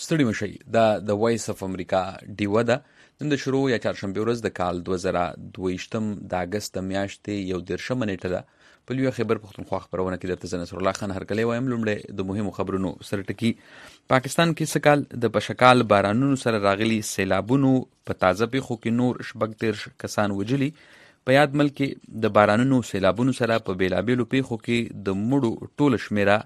ستړي مشئ دا د وایس اف امریکا ډیوه ده. نن د شروع یا چهارشنبې ورځ د کال 2022 د اګست د میاشتې 11 نیټه ده. په لویه خیبر پښتونخوا خپرونه کې درته زه نصر الله خان هرکلی وایم. لومړی د مهمو خبرونو سره ټکي. پاکستان کې سکال د پشکال بارانونو سره راغلي سیلابونو په تازه پیښو کې نور 14 کسان وجلي. په یاد ملک کې د بارانونو سیلابونو سره په بیلابیلو پیښو کې د مړو ټوله شمیره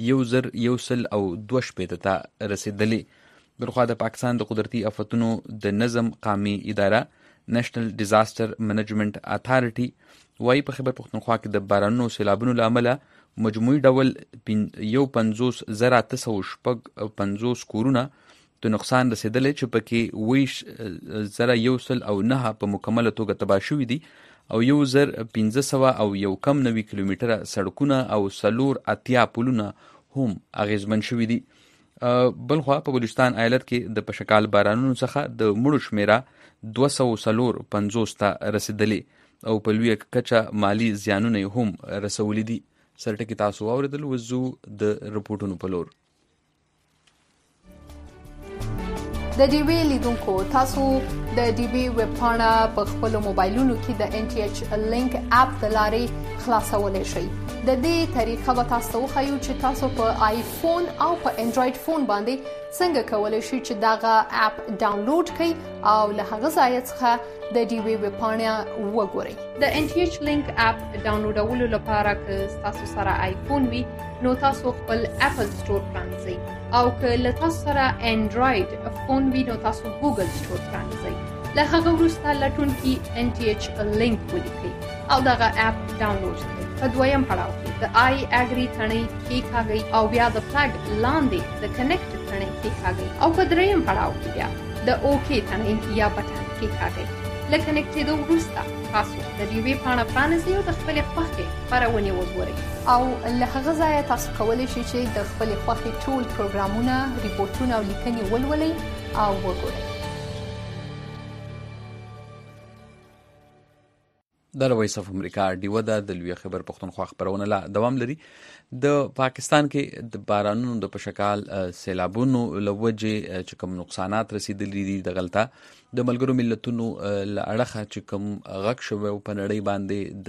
1,102 ته رسیدلی. بلخوا د پاکستان د قدرتي آفتونو د نظم قومي اداره نېشنل ډیزاستر منیجمنت اتھارټي وايي په خیبر پښتونخوا کې د بارانونو سیلابونو له امله مجموعي ډول 51,950 کورونه ته نقصان رسیدلی چې پکې 20,109 په مکمله توګه تباه شوي دي او 1,591 کیلومتره سړکونه او 480 پلونه هم اغیزمن شوي دي. بلخوا په بلوچستان ایالت کې د پشکال بارانونو څخه د مړو شمیره 250 ته رسیدلی او په لویه کچه مالی زیانونه هم رسولي دي. سرټکي تاسو واوریدل. وزو د رپورټونو په لور. د ډیوی لیدونکو تاسو د ډیوی ویب پاڼه په خپل موبایلونو کې د NTH لینک اپ د لارې خلاصولای شئ. د دې طریقه به تاسو وښیو چې تاسو په آیفون او په انډراید فون باندې څنګه کولای شئ چې دغه اپ ډاونلوډ کړئ او له هغه ځای څخه د ډیوی ویب پاڼه وګورئ. د NTH لینک اپ ډاونلوډولو لپاره که تاسو سره آیفون وي نو تاسو خپل اپل سٹور پرانځئ او که له تاسو سره انډراید فون وي نو تاسو ګوګل سٹور پرانځئ. له هغه وروسته لټونکي NTH لینک ولیکئ او دغه اپ ډاونلوډ کړئ. په دویم پړاو کې د آی اګری تڼۍ کېکاږئ او بیا د فلګ لاندې د کنیکټ تڼۍ کېکاږئ او په دریم پړاو کې بیا د اوکې تڼۍ یا بټن کېکاږئ. له کنیکټېدو وروسته تاسو د ډیوی پاڼه پرانیزئ او د خپلې خوښې خپرونې وګورئ او له هغه ځایه تاسو کولی شئ چې د خپلې خوښې ټول پروګرامونه، ریپورټونه او لیکنې ولولئ او وګورئ. د وایس اف امریکا ډیوه ده. د لویه خیبر پښتونخوا خپرونه لا دوام لري. د پاکستان کې د بارانونو د پشکال سیلابونو له وجې چې کوم نقصانات رسیدلي دي د غلطه د ملګرو ملتونو له اړخه چې کوم غږ شوی په نړۍ باندې د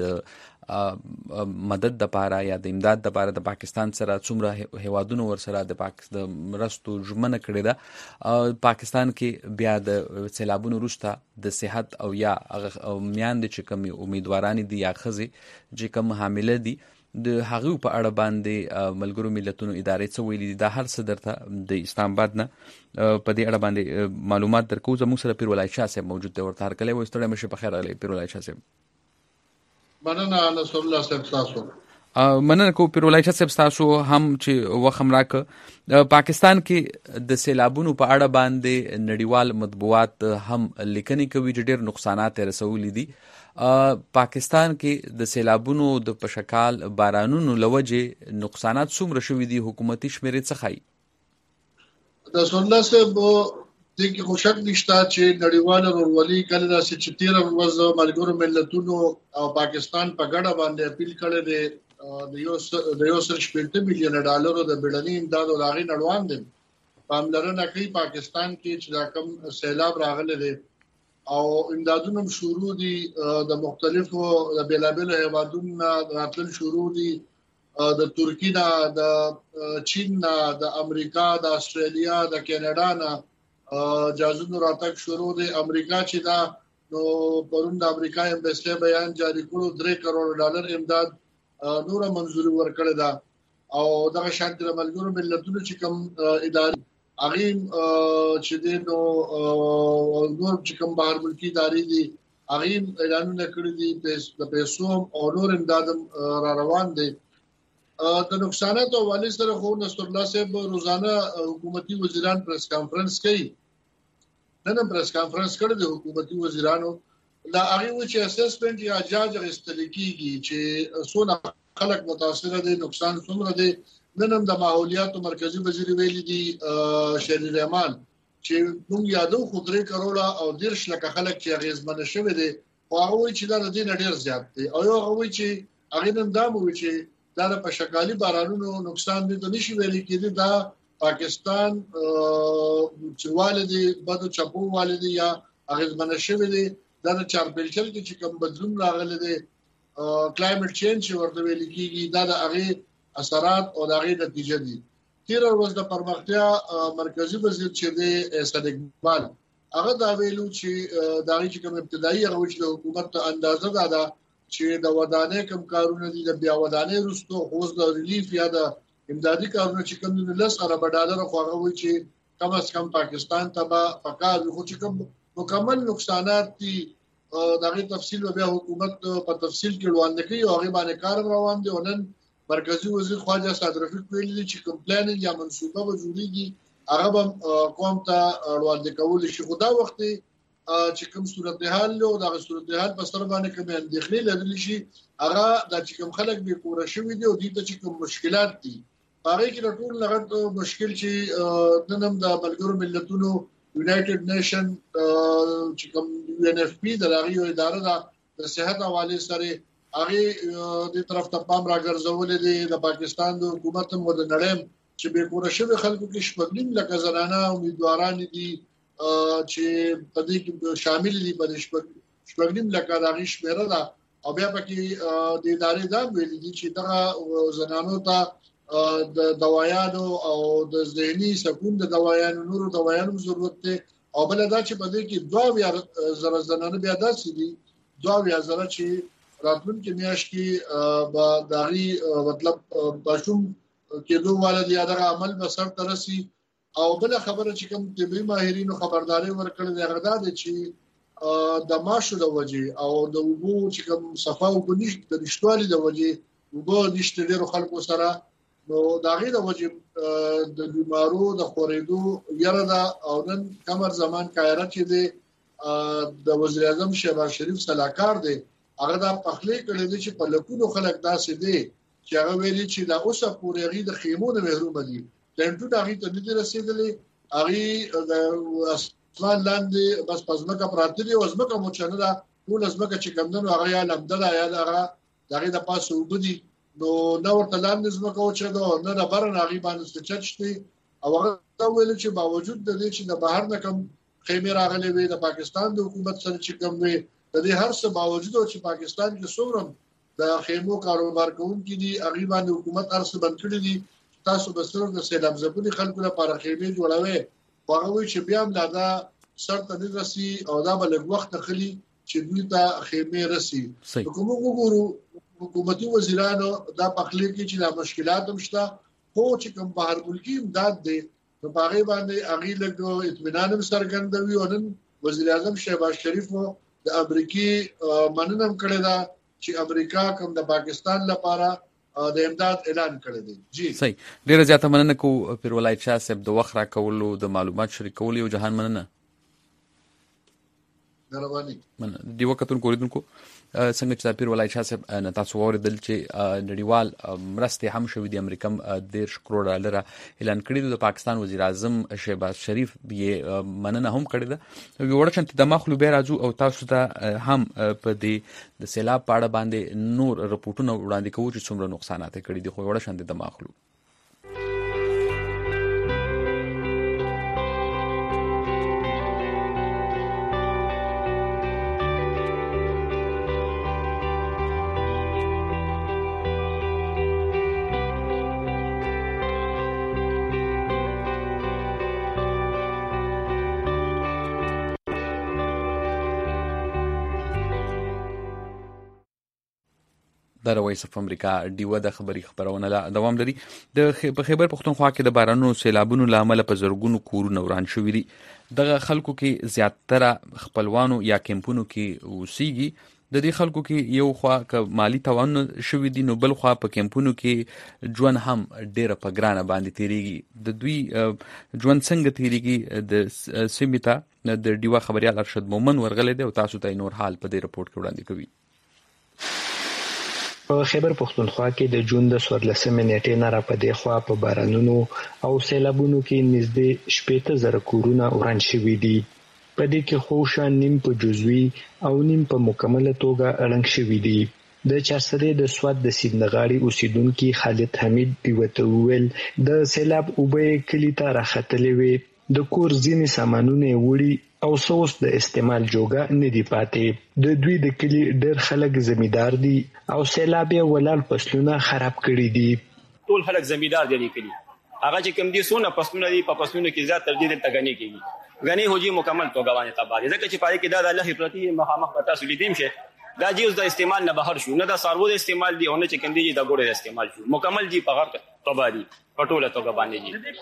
مدد د پاره یا د امداد د پاره د پاکستان سره څومره هیوادونو ورسره د مرستو ژمنه کړې ده. پاکستان کې بیا د سیلابونو وروسته د صحت او یا میاندې چې کوم امیدواران دي یا ښځې چې کوم حامله دي د هغو په اړه باندې ملګرو ملتونو ادارې څه ویلي دي. دا هر څه درته د اسلام آباد نه په دې اړه باندې معلومات درکو. زموږ سره پیرولای شاه صاحب موجود دی. ورته هرکلی وایو. ستړی مه شئ. په خیر راغلی پیرولای شاه صاحب. مننه نصر الله صاحب تاسو. مننه کو پیرولای شاه صاحب تاسو هم چې وخت هم راکړه. پاکستان کې د سیلابونو په اړه باندې نړیوال مطبوعات هم لیکنې کوي چې ډېر نقصانات یې رسولي دي. پاکستان کې د سیلابونو د پشکال بارانونو له وجې نقصانات څومره شوي دي؟ حکومتي شمیرې څه ښایي؟ نصر الله صاحب دې کې خو شک نشته چې نړیواله ورورولي کله داسې چې 13 ورځ ملګرو ملتونو او پاکستان په ګډه باندې اپیل کړی دی د 1.8 میلیون ډالرو د بیړني امداد او لاغي نړوان دي. پاملرنه کوي پاکستان کې چې دا کم سیلاب راغلی دی او امدادونه شروع دي د مختلفو د بیلابل هیوادونو راتل شروع دي د ترکی نه، د چین نه، د امریکا، د استرالیا، د کینیډا نه جازونو راتګ شروع دي. امریکا چې دا نو پرون د امریکا امبیسي بیان جاری کړو 3 کروڑ ډالر امداد نور منزوري ورکړه ده او دغه شانت ملګرو ملتونو چې کوم ادارې هغه چې نو نور چې کوم بهر ملکی ادارې دي هغه اعلانونه کړی دي د پیسو او نور امداد را روان دي. د نقصانات او والي سره خو نصر الله صاحب روزانه حکومتي وزیران پریس کانفرنس کوي. نن پریس کانفرنس کړی د حکومتي وزیرانو دا هغه و چې اسسمنت یا جاج غستل کیږي چې څونه خلک متاثر دي، نقصان څومره دي. نن هم د ماحولیات مرکزی وزیر ویلي دي شهری رحمان چې موږ یادو خو 3 کروڑ او 10 لک خلک چې غیزمن شوی دي او هغه چې دا د دې ډیر زیات دي او هغه چې هغه نن دا مو چې دا په شکالي بارانونو نقصان دي نشي ویلي کېدی. دا پاکستان چې والدي بده چپو والدي یا اغیزمن شوی دی دا چارپلچل کې چې کوم بدلون راغلی دی کلایمټ چینج ورته ویل کیږي دا د هغه اثرات او د هغه نتیجه دي. تیر ورځ د پرمختیا مرکزی وزیر چې دی اسد اقبال هغه دا ویلو چې دا چې کوم ابتدایي هغه چې حکومت اندازه ده چې د ودانې کم کارونه دي د بیا ودانې رستو اوس د ریلیف یا د امدادي کارونه چې کوم د $10 ارب خو هغه وی چې کم از کم پاکستان ته پکار خو چې کوم مکمل نقصانات دي دغه تفصیل بیا حکومت په تفصیل کې وړاندې کوي او هغه باندې کار روان دي. ونن مرکزی وزیر خواجه سعد رفیق ویلي چې کوم پلانینګ یا منصوبه وجوديږي هغه قوم ته وړاندې کول شي. خدا وخت چې کوم صورتحال له دغه صورتحال په سر باندې کوم اندېښنې لري شي هغه د چې کوم خلک به پوره شوی دي او دي ته چې کوم مشکلات دي هغه کې ټول لغت مشکل چې نن د ملګرو ملتونو یونایټډ نیشن چې کوم UNFP د هغه اداره د صحت حواله سره هغه د طرف ته پام راګرځول دي د پاکستان د حکومت مو د نړۍ چې به پوره شوی خلکو کې شپږنیم لکه زنانه امیدواران دي چې په دې کې شامل دي په شپږنیم لکه دغه شمیره ده او بیا پکې د ادارې دا ویل دي چې دغه زنانو ته د دوايانو او د ذهني سکون د دوايانو نورو دوايانو ضرورت ده او بل دا چې په دې کې 2000 زنانه بیا داسې دي 2000 چې راتلونکي میاشت کې با دغه مطلب بشوم کېدو والد یادغه عمل به سر ترسي او بل خبره چې کوم طبي ماهرینو خبرداري ورکړل دی غدا دي چې د ماشو د وجې او د وبو چې کوم صفاو بنشت د نشټوالي د وجې وبو نشته ډیرو خلکو سره نو داغه د وجې د بیمارو د خورېدو یره دا او نن کمر زمان کایره چې دی د وزیر اعظم شهباز شریف صلاحکار دی هغه دا پخلی کړی دی چې په لکونو خلک داسې دی چې هغه ویلي چې دا اوسه پورې غي د خیمونو محروم دي لنټو دغه ته نه رسیدلې هغه د اسمان لاندې بس پزماکه پراته دي او ازمکه مو چنه دا ټول ازمکه چې کمندونو هغه یا لمدل یا دغه د پاسه وبدي نو نو ورته لاندې ازمکه او چې دا نه برن هغه باندې چچتي او هغه ویل چې باوجود د دې چې د بهر نه کم خیمه راغلي وي د پاکستان د حکومت سره چې کوم وي د دې هر څه باوجود چې پاکستان کې څومره د خیمو کاروبار کوونکي دي هغه باندې حکومت ارسه بند کړی دي تاسو به صرف د سیلاب ځپلي خلکو لپاره خیمه جوړوي هغه وی چې بیا هم دا سر ته نه رسی او دا بل وخت خلی چې دوی ته خیمه رسی حکومت وګورو حکومتي وزیرانو دا پخلی کې چې د مشکلات هم شته خو چې کوم بهر ملکی امداد دي په هغه باندې هغه له اطمینان سرګندوي او نن وزیر اعظم شهباز شریف د امریکای مننه کړې ده چې امریکا کوم د پاکستان لپاره د امداد اعلان کړی دی. جی صحیح ډیره زیاته مننه کو پیرولای شاه صاحب د وخت را کولو د معلومات شریکولو او جهان مننه. مهرباني. مننه دی وختون کوریدونکو څنګه چې پیرولای شاه صاحب نه تاسو اوریدل چې نړیوال مرستې هم شوې د امریکا $10 کروڑ اعلان کړی د پاکستان وزیر اعظم شهباز شریف یې مننه هم کړې ده. ورچن ته د مخلو به راځو او تاسو ته هم په دې د سیلاب پاړه باندې نور رپورټونه وړاندې کوو چې څومره نقصانات کړي دي خو ورچن د مخلو د وایس اف امریکا ډیو د خبرونه لا دوام لري. د خیبر پختونخوا کې د بارانونو سیلابونو لامل په زرګونو کورونه وران شوي دي. دغه خلکو کې زیاتره خپلوانو یا کیمپونو کې اوسېږي. د دې خلکو کې یو خوا ک مالی توان شوي دي نو بل خوا په کیمپونو کې ژوند هم ډیره په ګرانه باندې تیریږي. د دوی ژوند څنګه تیریږي د سیمیتا د ډیو خبريال ارشد مومن ورغله دی او تاسو ته نور حال په دې رپورت کې وړاندې کوي. په خیبر پختونخوا کې د جون د 14 نیټې نه را پدې خوا په بارانونو او سیلابونو کې نږدې 70,000 کورونه وران شوي دي. په دې کې خوشا نیم په جزوي او نیم په مکمله توګه اړنګ شوي دي. د چارسدې د سواد د سیندغاړي اوسیدونکو خالد حمید دیوته ویل د سیلاب اوبه کلی ته راختلې وي د کور ځینې سامانونه وړي او سوس د استعمال جوګه نه دی پاتې د دوی د کلی ډېر خلک زمیدار دي او سیلاب یې ولال فصلونه خراب کړي دي ټول خلک زمیدار دي کلی هغه چې کوم دي سونه فصلونه دي په فصلونو کې زیات ترجیح ته غني کیږي غني هوجي مکمل توګه باندې تباہ دي ځکه چې پای کې دا الله پرتی مخامخ پتا سلیدیم شه دا جیوز د استعمال نه بهر شو نه د سارو د استعمال دی او نه چې کندي د ګوړې استعمال شو مکمل جی په غرق تبادي پټوله توګه باندې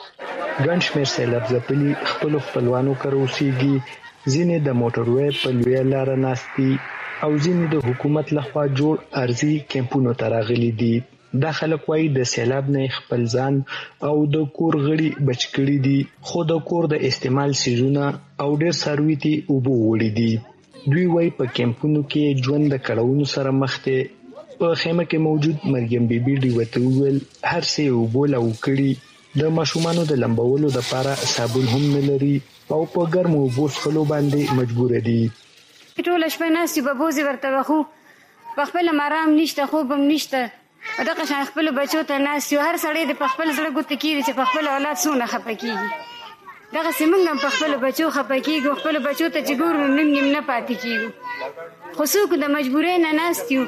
جی ګڼ شمېر سیلاب ځپلي خپلوانو کروسيږي ځینې د موټروي په لوی لار ناستي او ځینې د حکومت لخوا جوړ ارزي کیمپونو تراغلي دي دا خلک وایي د سیلاب نه خپل ځان او د کور غړي بچ کړي دي خو د کور د استعمال سيزونه او ډېر سرويتي اوبو وړي دي دوی وایي په کیمپونو کې ژوند د کړهونو سره مخ دي په خیمه کې موجود مریم بیبي دی وته ویل هر څه اوبو لا وکړي د ماشومانو د لمبولو لپاره صابون هم نه لري او په ګرمو اوبو څښلو باندې مجبور دي ټول شپه ناسي په بوزي ورته خو په خپل مرام نشته خوب هم نشته دغه شان خپل بچو ته ناسي هر سړی د خپل زړه ګوت کیږي چې په خپل اولاد سونه خپکیږي دغه سیمنګ په خپل بچو خپکیږي خپل بچو ته چې ګور نیم نه پاتې کیږي خو څوک د مجبورۍ نه ناستیو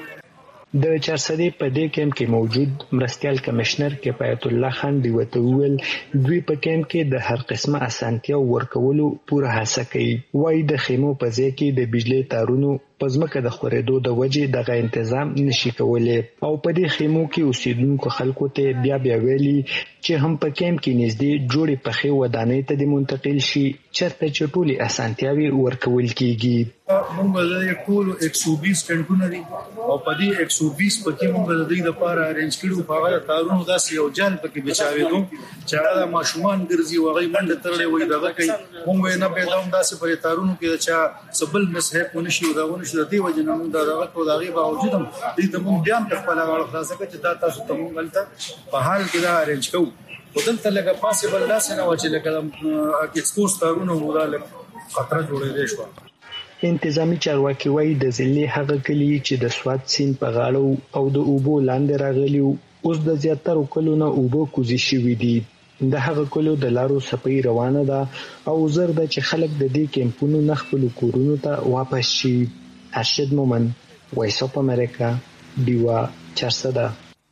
د چارسدې په دې کیمپ کې موجود مرستيال کمشنر کفایت الله خان دی وته ویل دوی په کیمپ کې د هر قسمه اسانتیا ورکولو پوره هڅه کوي وای د خیمو په ځای کې د بجلی تارونو پزماکه د خورېدو د وجې دغه تنظیم نشي کولای او په دې خیمو کې اوسیدونکو خلکو ته بیا ویلي چې هم په کیمپ کې نږدې جوړې پخې ودانۍ ته د منتقل شي چرته چې ټولي اسانتیاوي ورکول کیږي موږ د ټول 120 ټنټونه دي او په دې 120 پکې موږ د دې لپاره ارینج کړو په هغه تارونو داسې یو جال پکې بچاوي چې هغه ماشومان ګرځي وغي منډه ترلې وي دغه کوي موږ نه به داوم داسې په تارونو کې چې سبل مسحب ونشي داونه شي د دې وجه نه موږ دغه کو دغه باوجود هم دې ته موږ بیا په خپل غاړه خلاصه کړ چې دا تاسو ته موږ غلطه په حال کې دا ارینج کوو ودلته لکه پاسبل داسې نه و چې لکه ایکسپوز تارونه وراله خطر جوړېږي شو انتظامی چارواکي وایي د ضلع هغه کلی چې د سواد سیند په غاړه او د اوبو لاندې راغلي اوس د زیاتره کلونو اوبو کوزي شوي دي د هغه کلو د لارو صفای روانه ده او زر د چې خلک د دې کیمپونو نخپل کورونو ته واپس شي ارشد مومن وایس اف امریکا دیوا چارسده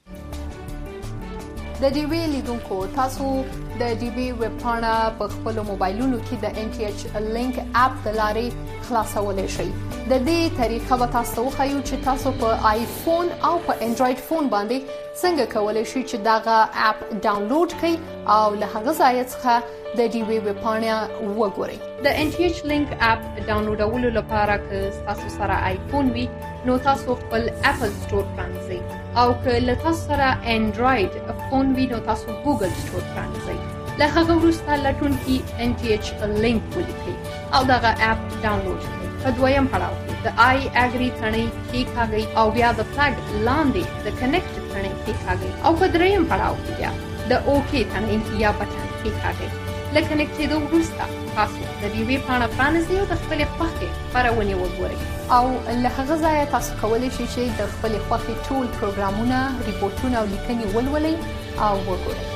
د ډي وی لیدونکو تاسو د ډي وی ویب پاڼه په خپل موبایلونو کې د ان ټي ایچ لینک اپ د لارې خلاصولای شئ د دې طریقه به تاسو خو چې تاسو په آیفون او په انډراید فون باندې څنګه کولای شئ چې داغه اپ ډاونلوډ کړئ او له هغه ځای څخه د ډي وی ویب پاڼه وګورئ د ان ټي ایچ لینک اپ ډاونلوډولو لپاره که تاسو سره آیفون وي نو تاسو خپل اپل سٹور پرانځئ او که له تاسو سره انډراید فون وي نو تاسو ګوګل سٹور پرانځئ له هغه وروسته لټون کې ان ټي ایچ لینک ولیکئ او دغه اپ ډاونلوډ کړئ په دویم پړاو کې د آی اګری ثنې کلیکاږئ او بیا د فلګ لاندې د کنیکټ ثنې کلیکاږئ او په دریم پړاو کې بیا د اوکی ثنې یا بټن کلیکاږئ لکه کنیکټېدو وروسته تاسو د دې وی پاڼه پرانیزئ او د خپلې خوښې خپرونې وګورئ او له هغه ځایه تاسو کولی شئ چې د خپلې خوښې ټول پروګرامونه ریپورټونه او لیکنې ولولئ او وګورئ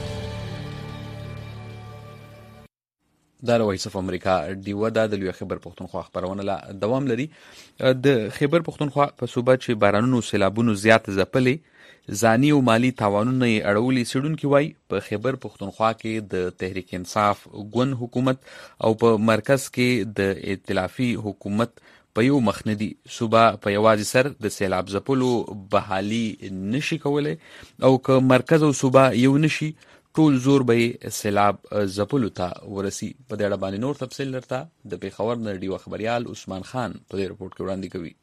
دا وایس اف امریکا دیو دا د لوی خبر پښتونخوا خبرونه لا دوام لري د خبر پښتونخوا په صوبه چې بارانونو سیلابونو زیات ځپلې ځاني او مالی تاوانونه اړولې سړونکو وای په خبر پښتونخوا کې د تحریک انصاف ګوند حکومت او په مرکز کې د ائتلافي حکومت په یو مخندي صوبه په یوازې سر د سیلاب ځپلو بحالي نشي کولای او که مرکز او صوبه یو نشي ټول زور به سیلاب ځپلو ته ورسي په دې اړه باندې نور تفصیل لرته د پیښور نه ډیو خبريال عثمان خان په دې رپورت کې وړاندې کوي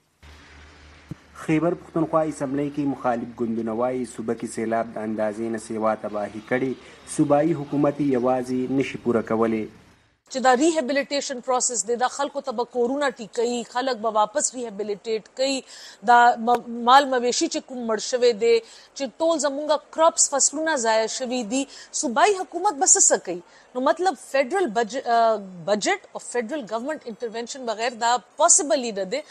خیبر پښتونخوا اسمبلی کې مخالف ګوندونه وايي صوبه کې سیلاب د اندازې نه سیوا تباہي کړي صوبایي حکومت یوازې نشي پوره کولی چې دا ریهابیلیټیشن پروسس دی دا خلکو ته به کورونا ټیکي خلک به واپس ریهابیلیټیټ کوي دا مال مویشي چې کوم مړ شوی دی چې ټول زمونږه کراپس فصلونه ضایع شوي دي صوبایي حکومت بس څه کوي نو مطلب فیډرل بجټ او فیډرل گورنمنٹ انټرونشن بغیر دا پاسبل نه دی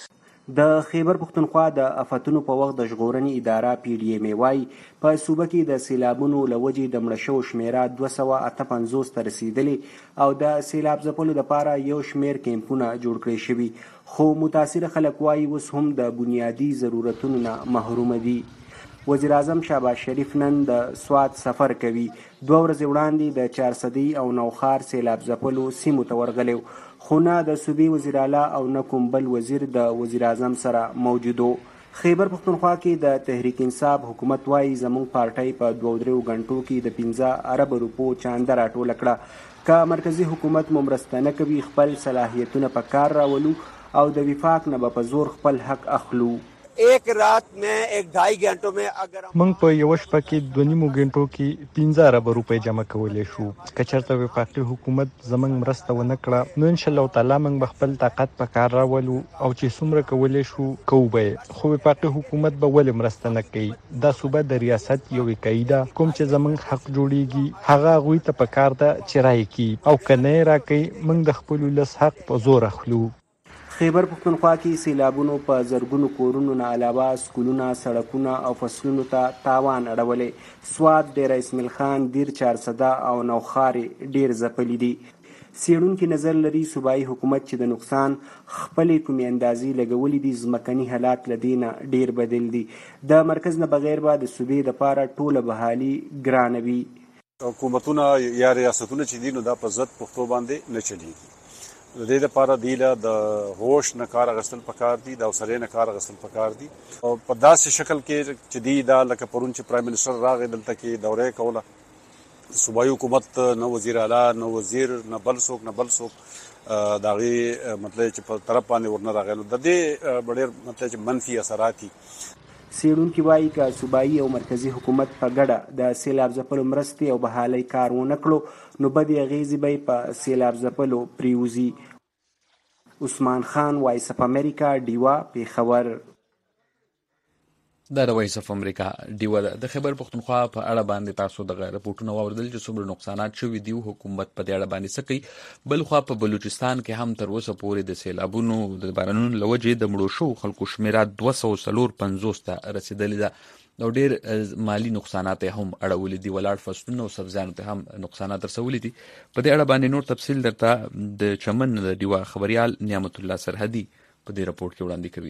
د خیبر پښتونخوا د آفتونو په وخت د ژغورنې اداره PDM وايي په صوبه کې د سیلابونو له وجې د مړه شوو شمیره 258 ته رسیدلې او د سیلاب ځپلو دپاره یو شمیر کیمپونه جوړ کړی شوي، خو متاثره خلک وايي اوس هم د بنیادي ضرورتونو نه محرومه دي. وزیر اعظم شهباز شریف نن د سوات سفر کوي. 2 ورځې وړاندې د چارسدي او نوخار سیلاب ځپلو سیمو ته ورغلی، خو نه د صوبې وزیر اعلی او نه کوم بل وزیر د وزیر اعظم سره موجودو. خیبر پښتونخوا کې د تحریک انصاف حکومت وايي زموږ پارټۍ په 2-3 غنټو کې د 15 ارب روپو چانده راټوله کړه. که مرکزی حکومت مو مرسته نه کوي خپل صلاحیتونه په کار راولو او د وفاق نه به په زور خپل حق اخلو. एक रात में 1-2.5 घंटों में अगर موږ په یو شپه کې 2.5 غنټو کې 15 ارب روپۍ جمع کولای شو. که چېرته وفاقي حکومت زموږ مرسته ونه کړه نو ان شاء الله تعالی موږ به خپل طاقت په کار راولو او چې څومره کولای شو کوو به. خو وفاقي حکومت به ولې مرسته نه کوي؟ دا صوبه د ریاست یو قاعده کوم چې زموږ حق جوړیږي هغه هغوی ته په کار ده چې رایې کړي او که نه یې راکوي موږ د خپل ولس حق په زور اخلو. خیبر پښتونخوا کې سیلابونو په زرګونو کورونو نه علاوه سکولونه، سړکونه او فصلونو ته تاوان اړولی. سوات، ډیره اسماعیل خان، دیر، چارسده او نوخار ډیر ځپلي دي. څېړونکي نظر لري صوبایي حکومت چې د نقصان خپلې کومې اندازې لګولي دي ځمکني حالات له دې نه ډیر بدل دي. د مرکز نه بغیر به د صوبې دپاره ټوله بحالي ګرانه وي. حکومتونه یا ریاستونه چې دي نو دا په ضد پښتو باندې نه چلیږي. د دې لپاره دی له د هوش نه کار اخیستل پکار دي، د حوصلې نه کار اخیستل پکار دي او په داسې شکل کې چې دی دا لکه پرون چې پرایم منسټر راغی دلته کې دوره کوله صوبایي حکومت نه وزیر اعلی نه وزیر نه بل څوک د هغې مطلب چې په طرف باندې ورنه راغی نو د دې ډېر مطلب چې منفي اثرات دي. څېړونکي وایي که صوبایي او مرکزي حکومت په ګډه د سیلاب ځپلو مرستې او بحالۍ کار ونه کړو نو بدې اغېزې به یې په سیلاب ځپلو پرېوځي. عثمان خان، وایس اف امریکا، ډیوا، پېښور. دا د وایس اف امریکا ډیوا ده. د خیبر پښتونخوا په اړه باندې تاسو دغه رپورټونه واوریدل چې څومره نقصانات شوي دي، حکومت په دې اړه باندې څه کوي. بل خوا په بلوچستان کې هم تر اوسه پورې د سیلابونو د بارانونو له وجې د مړو شوو خلکو شمیره 254 ته رسېدلې ده او ډېر مالی نقصانات هم اړولي دي. ولاړ فصلونه او سبزیانو ته هم نقصانات رسولي دي. په دې اړه باندې نور تفصیل درته د چمن د ډیوا خبریال نعمت الله سرحدي په دې رپورټ کې وړاندې کوي.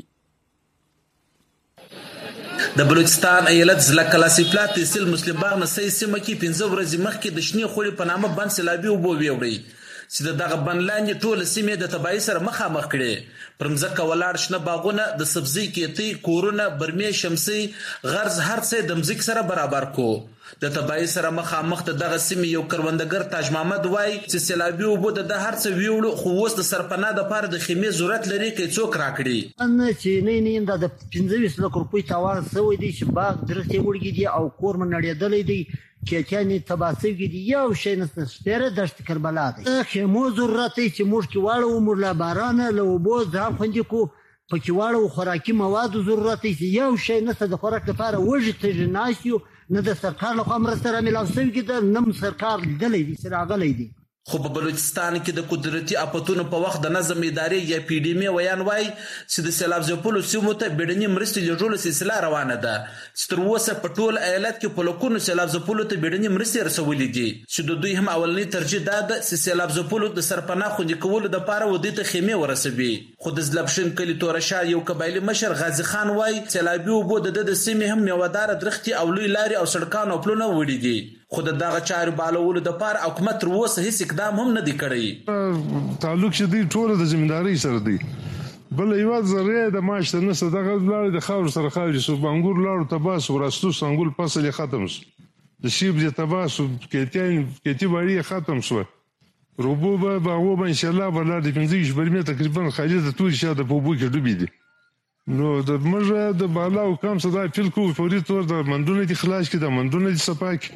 د بلوچستان ایالت ضلع کلاسیپلا تحصیل مسلم باغ نسي سیمه کې 15 ورځې مخکې د شنې خوړې په نامه بند سیلابي اوبه ویوړې چې دغه بند لاندې ټوله سیمې د تباهۍ سره مخامخ کړې. پر مځکه ولاړ شنه باغونه، د سبزۍ کېتۍ، کورونه، برمې، شمسۍ، غرز هر څه د مځکې سره برابر کو. د تباهۍ سره مخامخ د دغه سیمې یو کروندګر تاج محمد وایي چې سیلابي اوبو د هر څه ویوړو خو اوس د سرپناه دپاره د خیمې ضرورت لري که څوک راکړي. نه چې نه دا د 15 لک روپۍ تاوان شوی دی چې باغ درختې وړګي دي او کور مې نړېدلی دی، کېچانې تباه شوي دي، یو شی نشته، سپېره دشت کربلا دی. خیمو ضرورت دی چې موږ کې واړو، موږ له بارانه له اوبو ځان خوندي کړو، پکې واړو خوراکي موادو ضرورت دی چې یو شی نشته د خوراک لپاره. وږي تږي ناست یو، نه د سرکار لخوا مرسته رامیلاو شوې ده، نه سرکار لیدلی دی چې راغلی دی. خو په بلوچستان کې د قدرتي اپتونو په وخت د نظم ادارې یا PDM ویان وایي چې د سیلاب ځپلو سیمو ته بیړنۍ مرستې لیږلو سلسله روانه ده چې تر اوسه په ټول ایالت کې په لکونو سیلاب ځپلو ته بیړنۍ مرستې رسولې دي چې د دوی هم اولنۍ ترجیح دا ده چې سیلاب ځپلو د سرپناه خوندي کولو دپاره ودې ته خیمې ورسوي. خو د زلبشن کلي تورشاه یو قبایلي مشر غازي خان وایي سیلابي اوبو د سیمې هم میوهداره درختي او لوی لارې او سړکان او پلونه وړي دي. خو د دغه چارو بالولو دپاره حکومت تر اوسه هیڅ اقدام هم نه دی کړی. تعلق چې دی ټوله د ذمہدارۍ سره دی. بل یو ذره د معاش ته نسته دغه لارې د خاور سره خاورې سو بانګور لاړو تباه سو راستو سنګول فصل ختم سو د شیب د تباه سو کېتی وړي ختم سو روبو به باغو به ان شاء الله ولر د 15 برمه تقریبا خالي د تور شاده په بو کې ډوبې دي. نو د مجه د بالا او کم صدا فل کو فوري تور د مندونه دي خلاص کې د مندونه دي صفاک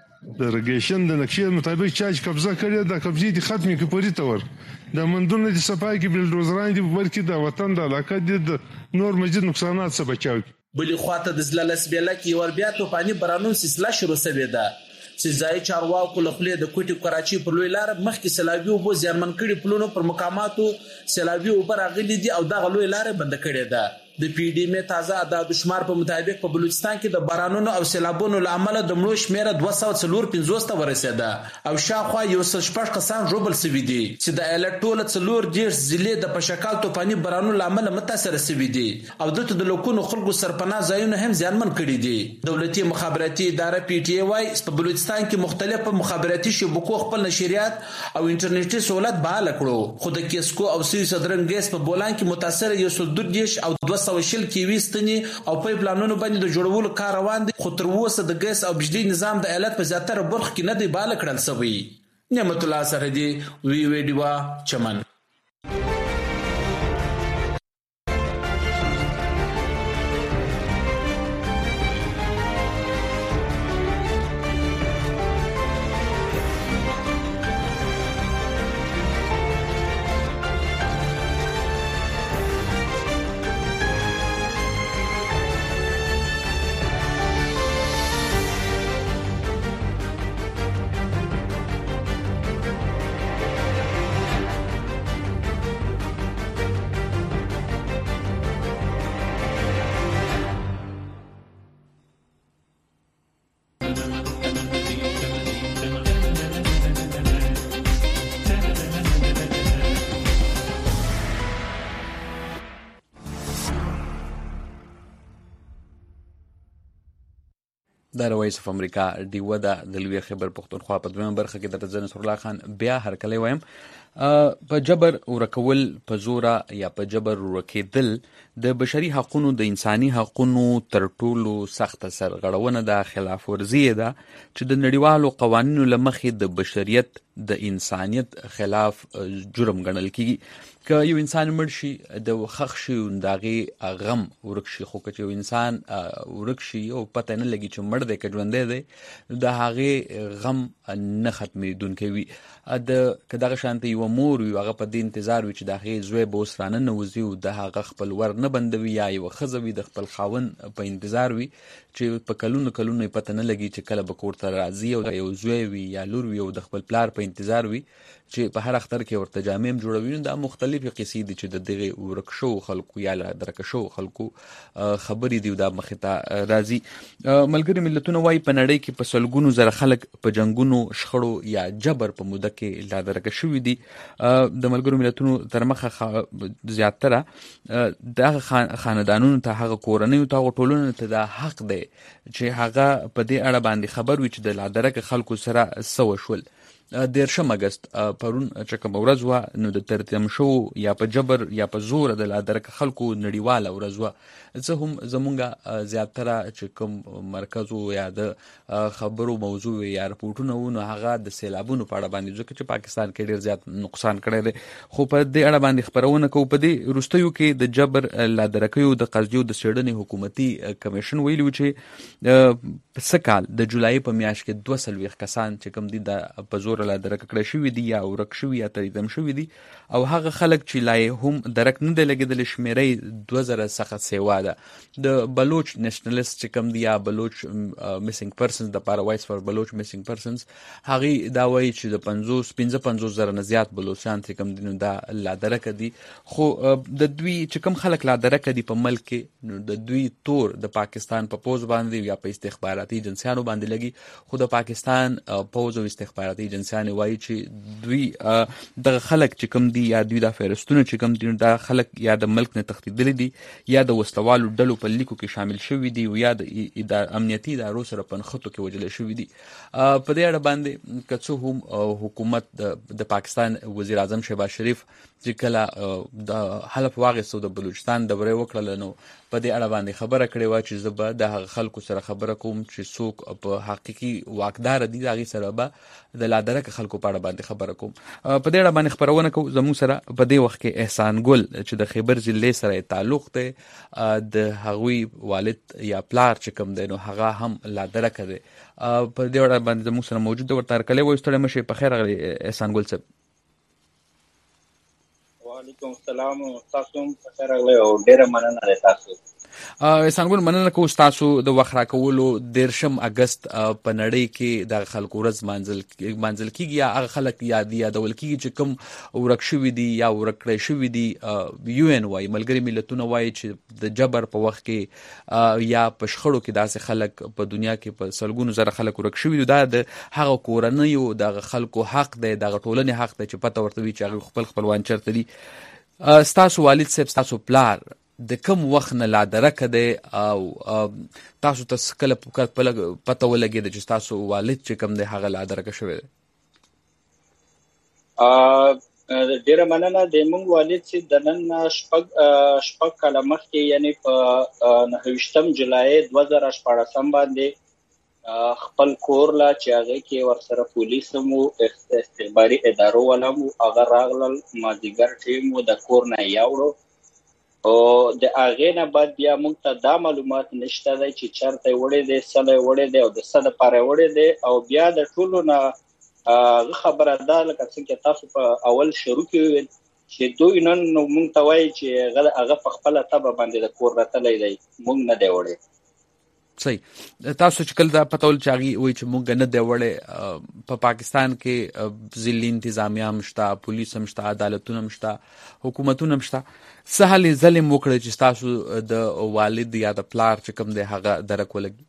د رګیشن د نقشې مطابق چاج قبضه کړی د قبضې دي ختمي کې پوری تور د مندونه دي صفاک کې بلډوزران دي ورکې د وطن د علاقه د نور مجید نقصانات څخه بچاو. بلې خواته د زلالس بیله کې ور بیا توپاني بارانونو سلسله شروع شوې ده چې ځایي چارواکو له خولې د کوټي کراچۍ پر لوی لاره مخکې سیلابي اوبو زیانمن کړي پلونو پر مقاماتو سیلابي اوبه راغلي دي او دغه لوی لاره بنده کړې ده. د پی ډي ام تازه عدد شمار په مطابق په بلوچستان کې د بارانونو او سیلابونو له امله د مړو شمیره 245 ته ورسېده او شاوخوا 106 کسان ژوبل شوي دي چې د ایالت ټوله 40 ضلعې د پشکال طوفاني بارانونو له امله متاثره شوي دي او دلته د لکونو خلکو سرپناه ځایونه هم زیانمن کړي دي. دولتي مخابراتي اداره پی ټي ای وايي په بلوچستان کې مختلف مخابراتي شبکو خپل نشریات او انټرنیټي سہولت بحال کړو خو د کیسکو او سری صدرنګ ګیس په بولان کې متاثر 132 او 200 کیوي ستنې او پایپ لانونو باندې د جوړولو کار روان دي خو تر اوسه د ګیس او بجلی نظام د ایالت په زیاتره برخو کې نه دی بحال کړل شوی. نعمت الله سرحدي وی ویډیوا چمن. د وایس اف امریکا ډیوه د لوی خبر پښتونخوا په دویم برخه کې د نصر الله خان بیا هرکلی وایم. په جبر ورکول په زوره یا په جبر ورکېدل د بشري حقونو د انساني حقونو تر ټولو سخته سرغړونه ده، خلاف ورزي ده چې د نړیوالو قوانینو له مخې د بشریت د انسانیت خلاف جرم ګڼل کیږي. که یو انسان مړ شي د خښ شي د هغې غم ورک شي، خو که چې یو انسان ورک شي او پته نه لګي چې مړ دی که ژوندی دی د هغې غم نه ختمېدونکی وي. که دغه شانته یوه مور وي هغه په دې انتظار وي چې د هغې زوی به اوس راننوځي او د هغه خپل ور نه بندوي، یا یوه ښځه وي د خپل خاوند په انتظار وي چې په کلونو کلونو یې پته نه لګي چې کله به کور ته راځي، او یو زوی وي یا لور وي او د خپل پلار په انتظار وي چې په هر اختر کې ورته جامې هم جوړوي. نو دا مختلفې قصې دي چې د دغې ورک شوو خلکو یا درکه شوو خلکو خبرې دي او دا مخې ته راځي. ملګري ملتونه وایي په نړۍ کې په سلګونو زره خلک په جنګونو، شخړو یا جبر په موده کې لا درکه شوي دي. د ملګرو ملتونو تر مخه زیاتره دغه خاندانونو ته، هغه کورنیو ته، هغه ټولنو ته دا حق دی چې هغه په دې اړه باندې خبر وي چې د لا درکه خلکو سره څه وشول. 13 اګست پرون چې کومه ورځ وه نو د ترتیم شو یا په جبر یا په زور د لا درکه خلکو نړیواله ورځ وه. څه هم زمونږ زیاتره چې کوم مرکز یا د خبرو موضوع یا رپورټونه وو نو هغه د سیلابونو په اړه باندې، ځکه چې پاکستان کې ډېر زیات نقصان کړی دی، خو په دې اړه باندې خپرونه کوو. په دې وروستیو کې د جبر لا درکیو د قضیو د څېړنې حکومتي کمیشن ویلي و چې څه کال د جولای په میاشت کې 240 کسان چې کوم دي د په زور لا درکه کړی شوي دي یا ورک شوي یا تریدم شوي دي، او هغه خلک چې لا هم درک نه دی لګېدلی شمېره 2000 څخه سیوا ده. د بلوچ نیشنلست چې کوم دي یا بلوچ میسنګ پرسنز د پاره وایس فار بلوچ میسنګ پرسنز، هغې دا وایي چې د 55 زره نه زیات بلوچستان چې کوم دي نو دا لا درکه دي. خو د دوی چې کوم خلک لا درکه دي په ملک کې نو د دوی تور د پاکستان په پوز باندې یا په استخباراتي ایجنسیانو باندې لګي. خو د پاکستان پوز او استخباراتي ایجنسیانو وایي چې دوی دغه خلک چې کوم دي یا دوی دا فهرستونه چې کوم دي دا خلک یا د ملک نه تښتېدلي دي یا د وسلوالو ډلو په لیکو کې شامل شوي دي او یا د امنیتي ادارو سره په نښتو کې وژل شوي دي. په دې اړه باندې که څه هم حکومت د پاکستان وزیر اعظم شهباز شریف چې کله د حلف واخیستو د بلوچستان دورې وکړله نو په دې اړه باندې خبره کړې وه چې زه به د هغه خلکو سره خبره کوم چې څوک په حقیقي واکدار دي، د هغې سره به د لا درکه خلکو په اړه باندې خبره کوم. په دې اړه باندې خپرونه کوو. زموږ سره په دې وخت کې احسان ګل چې د خیبر ضلع سره تعلق دی، د هغوی والد یا پلار چې کوم دی نو هغه هم لا درکه دی. په دې اړه باندې زموږ سره موجود دی، ورته هرکلی وایو. ستړی مه شئ. په خیر راغلی احسان ګل صاحب. وعلیکم السلام، تاسو هم په خیر راغلی او ډېره مننه ده تاسو. احسان ګل مننه کوم تاسو د وخت راکولو 13 اگست په نړۍ کې د خلکو ورځ منځل کیږي یا هغه خلک یادول کیږي چې کوم ورک شوي دي یا ورک کړی شوي دي UN وايي ملګري ملتونه وايي چې د جبر په وخت کې یا په شخړو کې داسې خلک په دنیا کې په سلګونو زره خلک ورک شوي دي. دا د هغه کورنیو د خلکو حق دی، د ټولنې حق دی چې پته ورته وي چې هغه خپل خپلوان چیرته دي. ستاسو والد صاحب ستاسو پلار د کوم وخت نه لا درکه دی او تاسو ته کله پته ولګېده چې ستاسو والد چې کوم دی هغه لا درکه شوی دی؟ ډیره مننه. د مونږ والد چې د نن شپږ کاله مخکې یعنی په 29 جولای 2014 باندې خپل کور لا چې هغه کې ورسره پولیس مو استخباري ادارو ولا مو هغه راغلل مازیګر ټیم د کور نه یاوړو او د هغه نه بعد بیا موږ ته دا معلومات نشته دی چې چرته وړي دي سله وړي دي او د سده پاره وړي دي او بیا د ټولو نه خبره ده لکه څنګه تاسو په اول شروع کې ویل چې دوی نن موږ ته وایي چې هغه په خپل تبه باندې د کور راتللی دی، موږ نه دی وړي. صحیح. تاسو چې کله دا پته ول چې هغه وایي چې موږ نه دی وړي، په پاکستان کې ضلعي انتظامیه هم شته، پولیس هم شته، عدالتونه هم شته، حکومتونه هم شته. څه هلې ځلې مو کړی چې تاسو د والد یا د پلار چې کوم دی هغه درک ولګي؟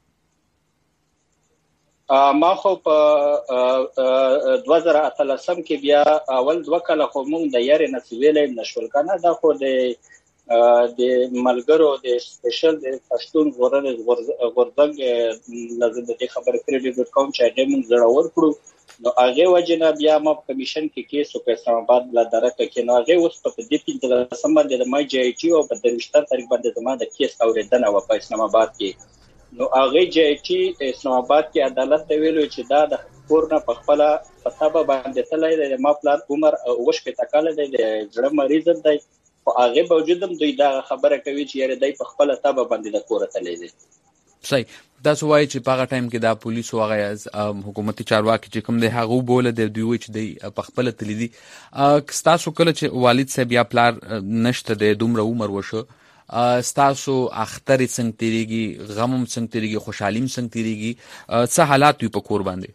ما خو په 2013 کې بیا اول 2 کاله خو موږ د یاري نسویلې نشول کنه. دا خو د ملګرو د سپیشل د پښتون غورځنګ لازم د خبر credit.com چې هغه موږ زړور کړو نو هغه وجنه بیا ما په کمیشن کې کیس او په اسلام آباد لا درکه کې نو هغه اوس په دې 15 باندې د مای جی ټي او په 23 تاریخ باندې زما د کیس اوریدنه و په اسلام آباد کې. نو هغه جی ټي اسلام آباد کې عدالت ته ویلو چې دا د کورنه په خپل پتابه باندې تللی دی، ما پلان عمر وش په تکاله دی، جړه مریض دی او هغه باوجود هم دوی دا خبره کوي چې یاره دای په خپل تابه باندې د کور تللی دی. صحیح. تاسو وایي چې په هغه ټایم کې دا پولیس او هغه حکومتي چارواکي چې کوم دی هغه بوله دی دوی وایي چې دی په خپل تللی دي. تاسو کله چې والد صاحب یا پلار نشته دی دومره عمر وشو، ستاسو اختر څنګه تیریږي، غم هم څنګه تیریږي، خوشحالي هم څنګه تیریږي، څه حالات وي په کور باندې؟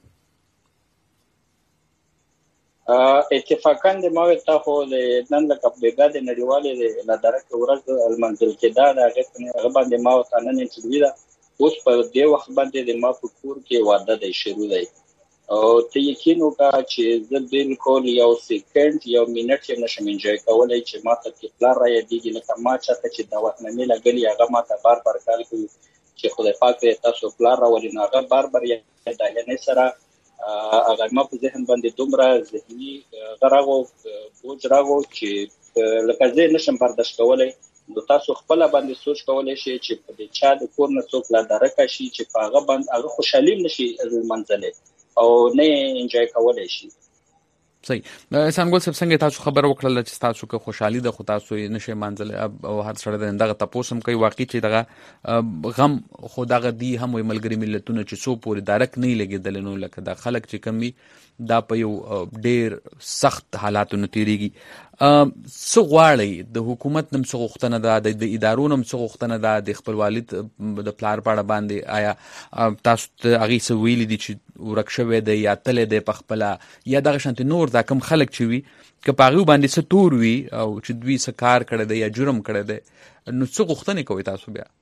اتفاقاً د ما ته خو د نن لکه بیګا د نړیوالې د لادرکه ورځ المنزل کې دا هغه باندې ما ته نن انټرویو ده اوس په دې وخت باندې د ما په کور کې واده دی شروع دی او ته یقین وکړه چې زه بالکل یو سکند یو منټ یې نشم انجوای کولی چې ما ته کې پلار رايادېږي لکه ما چاته چې دعوتنامې لګلي هغه ما ته بار بار کال کوي چې خدای پاک دې تاسو پلار راولي نو هغه بار بار یې سره هغه ما په ذهن باندې دومره ذهني غراغو بوج راغو چې لکه زه نشم برداشت کولی. نو تاسو خپل باندې سوچ کولای شئ چې په دې چا د کور نه څوک لا درکه شي چې په هغه باندې هغه خوشحالي نشي منځله او نه انجوای کولای شي. صحیح. احسان ګل صاحب څنګه تاسو خبر وکړل چې تاسو کې خوشحالي ده خو تاسو یې نشئ منځله او هر سړی دغه تاسو هم کوي واقعي چې دغه غم خو دغه دی هم وي ملګري ملتونه چې څو پورې درک نه لګیدل نو لکه د خلک چې کم وي دا په یو ډیر سخت حالاتونو تیریږي. څه غواړي د حکومت نم څه غوښتنه ده د ادارو نم څه غوښتنه ده د خپل والد د پلار په اړه باندې آیا تاسو ته هغه څه ویلي دي چې ورک شوی دی یا تللی دی په خپله یا دغه شانتې نور دا کم خلک چې وي که په هغوی باندې څه تور وي او چې دوی څه کار کړی دی یا جرم کړی دی نو څه غوښتنې کوئ تاسو بیا؟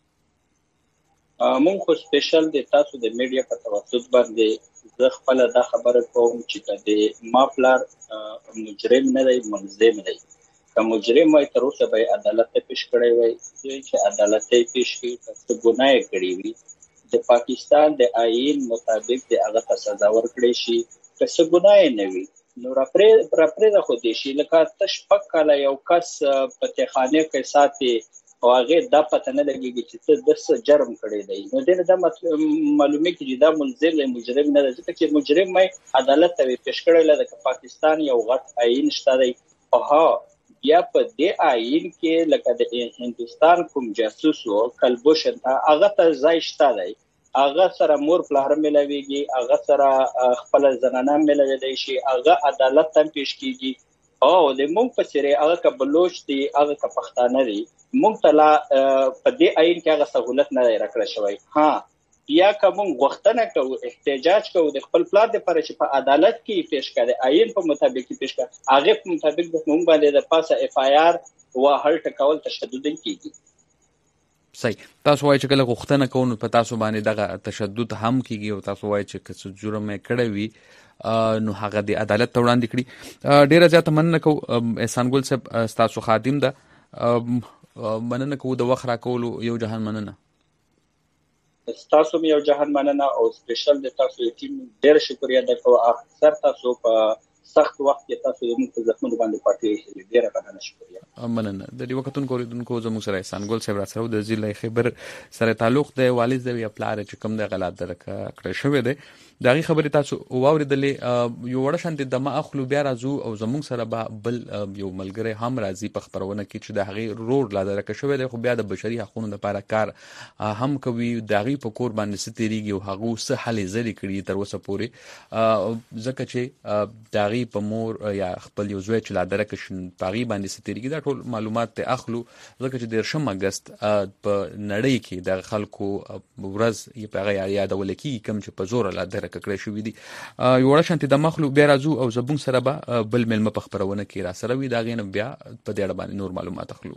مونږ خو سپیشل د تاسو د میډیا په توسط باندې زه خپله دا خبره کوم چې د ما پلار مجرم نه دی ملزم دی. که مجرم وای تر اوسه به عدالت ته پیش کړی وای چې عدالت ته پیش کړي څه ګناه یې کړې وي د پاکستان د آئین مطابق د هغه ته سزا ورکړی شي که څه ګناه یې نه وي نو راپرېږده خو دې شي لکه ته 6 کاله یو کس په تېخانې کې ساتې او هغې دا پته نه لګېږي چې ته د څه جرم کړی دی نو دې نه دا معلومېږي چې دا ملزم دی مجرم نه دی ځکه چې مجرم مای عدالت ته یې پیش کړی دی که پاکستان یو غټ آئین شته دی او بیا په دې آئین کې لکه د هندوستان کوم جاسوس و کلبوشن هغه ته ځای شته دی هغه سره مور پلار ملويږي هغه سره خپل زنانه ملوي دی شي هغه عدالت ته پیش کیږي او د مونږ په سره هغه ک بلوچ دي هغه ک پښتانه دي مونږ ته لا په دې عین کې هغه سہولت نه راکړل شوی. ها یا کوم غوښتنه کوو احتجاج کوو د خپل پلان لپاره چې په عدالت کې پیش کړي عین په مطابق پیش کړي هغه په مطابق د مونږ باندې د پاسه اف آی آر او هلټ کول تشدد کیږي. صحیح. تاسو وایي چې کله غوښتنه کوو په تاسو باندې دغه تشدد هم کیږي او تاسو وایي چې څه جرم کړی وي نو هغه د عدالت ته وړاندې کړي. ډیره زیاته مننه کوم احسان ګل صاحب تاسو خادم ده مننه کوو د وخت راکولو یو جهان مننه. تاسو یو جهان مننه او سپیشل د تاسو ټیم ډیر شکریا ده کوم اکثر تاسو په سخت وخت کې تاسو د موږ زخمونو باندې پاتې ډیر مننه شکریا. مننه. د دې وختونکو اوریدونکو زموږ سره احسان ګل صاحب راسره د ضلع خیبر سره تعلق دی والد دی یا پلار چې کوم د غلط درکه کړی شوی دی دغه خبرې تاسو واوریدلې یو وړ شانت د ما اخلو بیا راځو او زموږ سره به بل یو ملګری هم راځي په خبرونه کې چې د هغه رور لا درکه شوی دی خو بیا د بشري حقوقو لپاره کار هم کوي دغه په کور باندې ستېریږي او هغه څه حل زری کړی تر اوسه پورې ځکه چې دغه په مور یا خپل یو زوی چې لا درکه شون پاغي باندې ستېریږي دا ټول معلومات ته اخلو ځکه چې د 10 اگست په نړۍ کې د خلکو ورځ یې په یادول کې کوم چې په زور لا درکه کړی شوی دی. یو وړ شانت د مخلو بیا راځو او زبون سره به بل ملمه په خبرونه کې را سره وي دا غینه بیا په دې اړه باندې نور معلومات اخلو.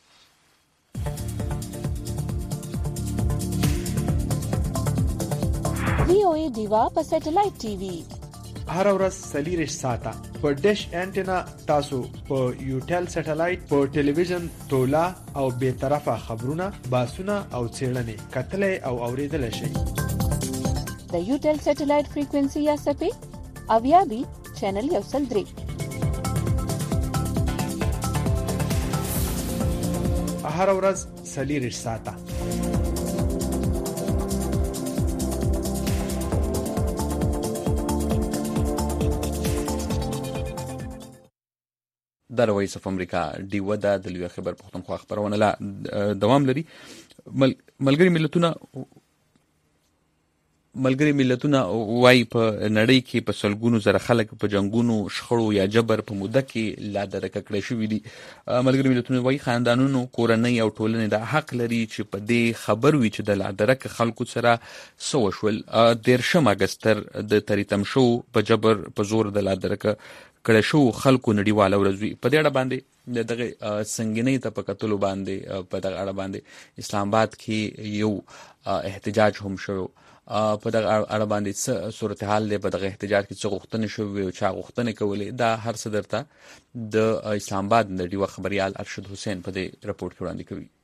VOA دیوا په سټلایټ ټي وي هر ورځ 40 ساعته په ډیش انټینا تاسو په یوټل سټلایټ په ټلویزیون تولا او به طرفه خبرونه باسونه او څېړنې کتلې او اوریدل شي. د یوټل سټلایټ فریکوئنسي یا سپی او یا بي چینل یو سل 3 هر ورځ 40 ساعته د وایس اف امریکا ډیو د لوی خبر پښتونخوا خبرونه لا دوام لري. ملګری ملتونه وای په نړۍ کې په سلګونو زره خلک په جنگونو شخړو یا جبر په موده کې لا درکه کړی شوی دي. ملګری ملتونه وای خاندانونو کورنۍ او ټولنې د حق لري چې په دې خبر وي چې د لا درکه خلکو سره سو شول 13 اگست د تریتم شو په جبر په زور د لا درکه کړه شو خلکو نړیواله ورځ په دې اړه باندې دغه سنگینۍ ته په کتلو باندې په دغه اړه باندې اسلام آباد کې یو احتجاج هم شو په دغه اړه باندې صورتحال له په دغه احتجاج کې څه غوښتنې شوې او چا غوښتنې کولې دا هر څه درته د اسلام آباد د ډیو خبريال ارشد حسین په دې رپورت کې وړاندې کوي.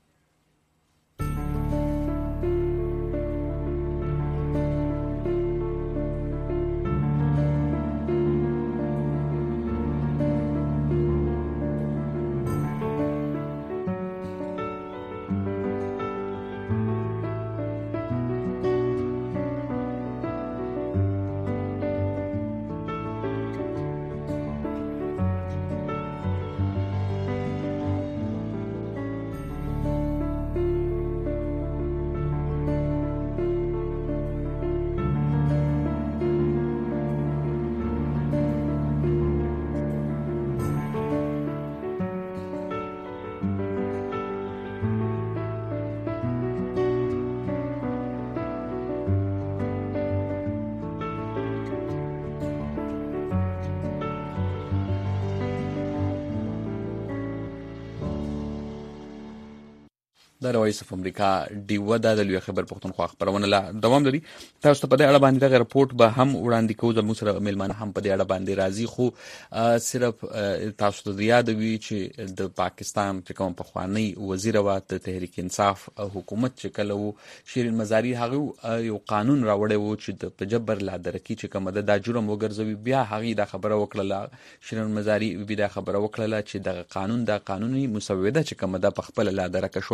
د وایس اف امریکا ډیو د لوی خبر پښتونخوا خبرونه لا دوام لري. تاسو ته په دې اړه باندې د رپورت به هم وړاندې کوو زموږ سره ملمانه هم په دې اړه باندې راځي خو صرف تاسو ته یاد وي چې د پاکستان چې کوم پخوانی وزیر و د تحریک انصاف حکومت چې کله شیرین مزاری هغه یو قانون راوړی و چې د پجبر لا درکی چې کوم د جرم وګرځوي بیا هغه د خبره وکړه شیرین مزاری بیا د خبره وکړه چې د قانون د قانوني مسوده چې کوم د خپل لا درکه شو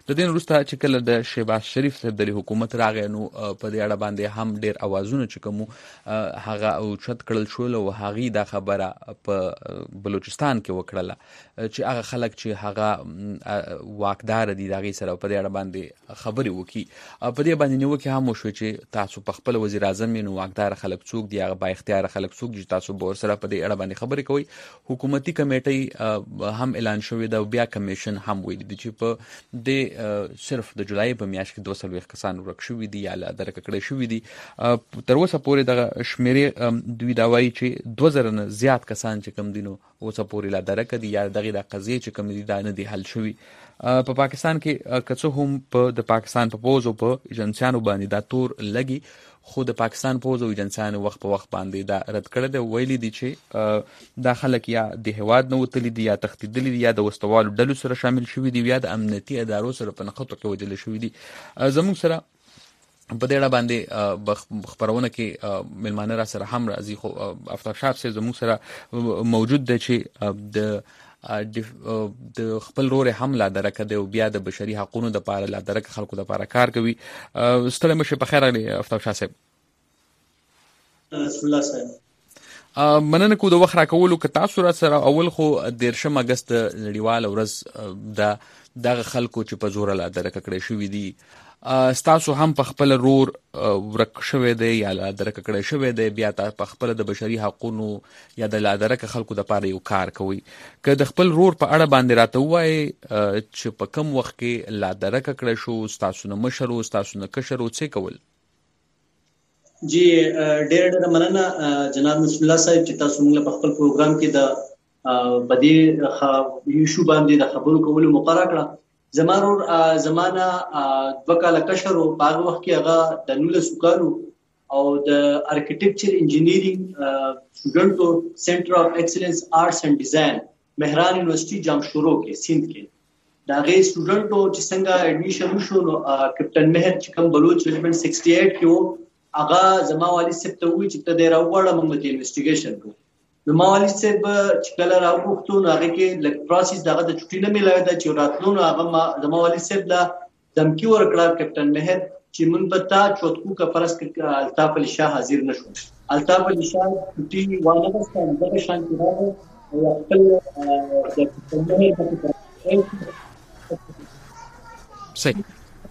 د دې وروسته چې کله د شهباز شریف صاحب د حکومت راغی نو په دې اړه باندې هم ډېر اوازونه چې کوم هغه اوچت کړل شول او هغې دا خبره په بلوچستان کې وکړله چې هغه خلک چې هغه واکدار دي د هغې سره په دې اړه باندې خبرې وکړي. په دې باندې نیوکې هم وشوې چې تاسو په خپل وزیر اعظم یې نو واکدار خلک څوک دي، هغه با اختیار خلک څوک دي، تاسو به ورسره په دې اړه باندې خبرې کوئ. حکومتي کمیټۍ هم اعلان شوې ده او بیا کمیشن هم ویلي دي چې په دې صرف د جولای په میاشت کې 240 کسان ورک شوي دي یا له درکه کړی شوي دي. تر اوسه پورې دغه شمېرې دوی دا وایي چې 2000 نه زیات کسان چې کوم دي نو اوسه پورې لا درکه دي یا دغې د قضیې چې کوم دي دا نه دي حل شوي. په پاکستان کې که څه هم په د پاکستان په پوځ او په ایجنسیانو باندې دا تور لګي، خو د پاکستان پوځ او ایجنسیانو وخت په وخت باندې دا رد کړی دی. ویلي دي چې دا خلک یا د هیواد نه وتلي دي یا تښتېدلي دي یا د وسوالو ډلو سره شامل شوي دي یا د امنیتي ادارو سره په نښتو کې وژل شوي دي. زموږ سره په دې اړه باندې خبرونه کې مېلمانه را سره هم راځي، خو آفتاب شاه صاحب زموږ سره موجود دی چې د خپل رور هم لا درکه دی او بیا د بشري حقوقو د پاره لا درکه خلکو د پاره کار کوي. ستړی مشه په خیر راغلی آفتاب شاه صاحب. بسم الله صاحب مننه کو د وخت راکولو که تاسو را سره اول خو 13 اگست نړیواله ورځ د دغه خلکو چې په زور لا درکه کړی شوي دي، ستاسو هم په خپل رور ورک شوی دی یا لا درکه کړی شوی دی، بیا په خپل د بشري حقوقو یا د لا درکه خلکو د پاره یو کار کوي. که د خپل رور په اړه باندې راته ووایي چې په کم وخت کې لا درکه کړی شو، ستاسو نه مشر و ستاسو نه کشر و، څه کول؟ جی ډېر مننه جناب نصر الله صاحب چې تاسو موږ په خپل پروګرام کې د بدی ایشو باندې د خبرو کولو موقع راکړه. زمانور زمانہ 2 کاله کشر او په هغه وخت کې هغه د 19 کالو او د ارکیټیکچر انجینیرینګ سټوډنټو سنټر اف ایکسلنس آرټس اینڈ ډیزاین مهران یونیورسيټي جامشورو کې سند کې دا غي سټوډنټو چې څنګه اډمیشن وشو نو کیپټن مهر چې کوم بلوچ ریجمنټ 68 کې وو، هغه زما والي صاحب ته وی چې ته ډیر وړه موږ ته انویسټیګیشن کوو. نو ما والي صاحب چې کله راوغوښتو نو هغه کې لک پروسس دغه د چټي نه ملای دا چې راتلو نو هغه زما والي صاحب دا دمکی ورکړه کیپټن مهر چې مون پتا چوتکو کا فرض ک الطاف علي شاه حاضر نشو. الطاف علي شاه چټي وانه غوښتل دغه شان کړو او خپل د کیپټن مهر صحیح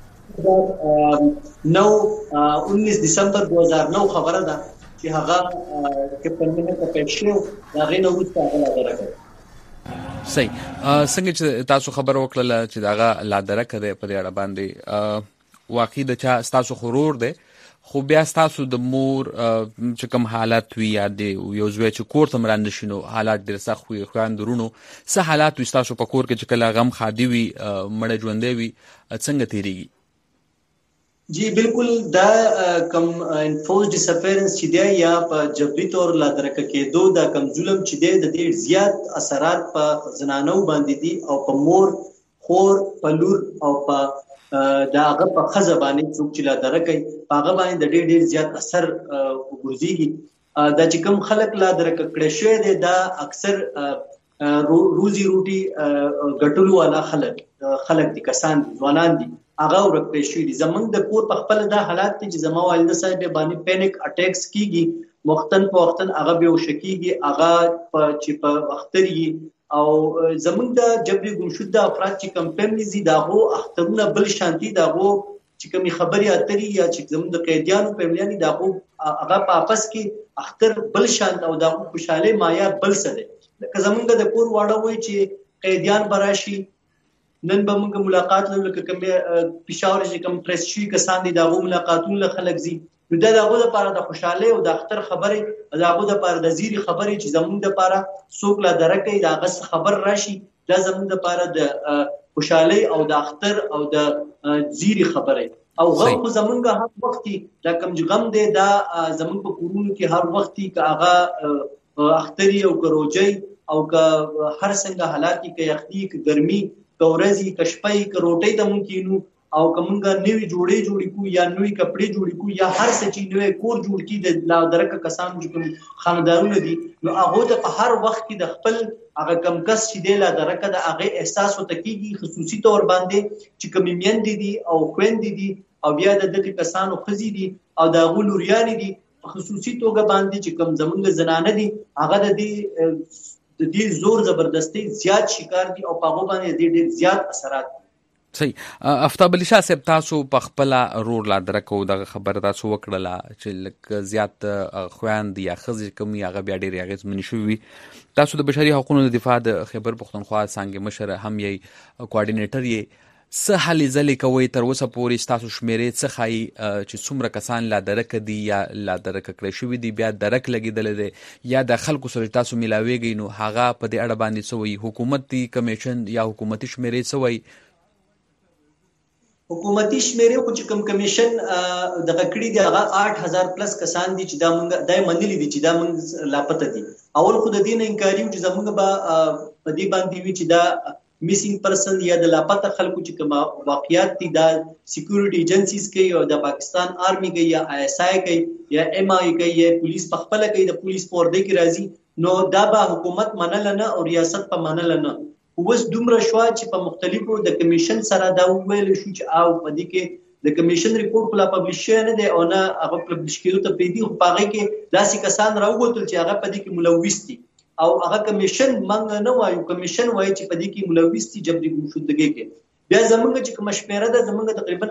19 دسمبر 2009 خبره ده چې هغه کیپټن مهر ته پېښو دا غي نو وسته هغه درکړه. صحیح څنګه چې تاسو خبر وکړه چې داغه لا درکه ده په دې اړه باندې واقعي د چا تاسو خرور ده، خو بیا تاسو د مور چې کوم حالات وی یا د یو ځوی چې کور ته مرند شنو حالات ډیر سخت وي، خواندرونو څه حالات وي تاسو په کور کې چې کله غم خادي وي مړ ژوندې وي څنګه تیریږي؟ جی بالکل دا کم انفورس ډیسپیرنس چې دی یا په جبري تور لا درکه کېدو دا کم ظلم چې دی د ډیر زیات اثرات په زنانو باندې دي او په مور خور په لور او په دا هغه په خزه باندې څوک چې لا درکه هغه باندې د ډیر زیات اثر وګرځي. دا چې کوم خلک لا درکه کړي شوی دی دا اکثر روزي روټي ګټلو والا خلک دي، کسان دي، ځوانان دي، هغه ورکړی شوی دي. زمونږ د کور په خپل دا حالات دي چې زما والده صاحب باندې پینیک اٹیکس کیږي، وختن په وختن هغه به وشکیږي، هغه چې په وختري او زمونږ د جبري ګمشده افراد چې کم فیملیز دي داغو اخترونه بل شانتي داغو چې کومي خبري اتري یا چې زمونږ د قیدیانو فیملیانی داغو هغه په واپس کې اختر بل شانت او داغو خوشاله معیار بل څه دي. لکه زمونږ د کور واړه وای چې قیدیان براشي نن به موږ ملاقات لکه کوم پېښور چې کوم پریس شي کسان دي داغو ملاقاتونه له خلک زی نو دغه د لپاره د خوشاله او د اختر خبره دغه د لپاره د زیری خبره چې زمونږ د لپاره څوک لا درکې دغه خبر راشي دا زمونږ د لپاره د خوشاله او د اختر او د زیری خبره او غو زمونږ هر وخت دا کم غم دی دا زمونږ په کورونو کې هر وخت کې هغه اختری او کروجي او که هر څنګه حالات کې یخني کې ګرمي کورزي کشپای کروټي ته مونږ کینو او کومګه نوې جوړې کو یا نوې کپڑے جوړې کو یا هر څه چې نوې کور جوړ کی د لا درکه کسان چې کوم خاندانونه دي نو هغه د په هر وخت کې د خپل هغه کم کس چې د لا درکه د هغه احساس وتکیږي خصوصي تور باندې چې کوم میندې دي او خويندې دي او بیا د دغه کسانو خزي دي او د غولوريان دي خصوصي توګه باندې چې کوم زمونږ زنانه دي هغه د دې زور زبردستی زیات شکار دي او په هغه باندې ډېر زیات اثرات دي. صحیح. افتاب علي شاه صاحب تاسو په خپل رور لا درکو د خبره تاسو وکړه چې لک زیات خويند یا خزي کوم هغه بیا ډېر اغیز منی شوی تاسو د بشري حقوقو د دفاع د خیبر پختونخوا څنګه مشر هم یې کوارډینیټر یې څه حل ځلې کوي تر اوسه پورې تاسو شمیرې څه خای چې څومره کسان لا درک دي یا لا درک کړی شوی دي بیا درک لګیدل دي یا د خلکو سره تاسو ملاويږي نو هغه په دې اړه باندې سوی حکومتي کمیشن یا حکومتي شمیرې سوی حکومتي شمیرې خو چې کوم کمیشن د غکړې دی هغه 8000 پلس کسان دي چې دا مونږ دای منلي دي چې دا مونږ لاپته دي اول خو د دین انکاریو چې زمونږ په دې باندې وی چې دا میسینګ پرسن یا د لاپته خلکو چې کوم واقعیات دي دا سکیورټي ایجنسیز کوي او د پاکستان آرمي کوي یا آی اس آی کوي یا ایم آی کوي یا پولیس په خپل کوي د پولیس پوردې کې راځي نو دا به حکومت منل نه او ریاست په منل نه اوس دومره شو چې په مختلفو د کمیشن سره دا ویل شو چې او په دې کې د کمیشن ریپورت خلا پبلش شوی نه دی او نه هغه پبلش کیدو ته پیډي خو پاره کې داسې کسان راوغوتل چې هغه په دې کې ملوث دي او هغه کمیشن منګ نه وایو کمیشن وایي چې په دې کې ملوث دي جبري ګمشدګي کې بیا زمونږ چې کوم شمیره ده زمونږ تقریبا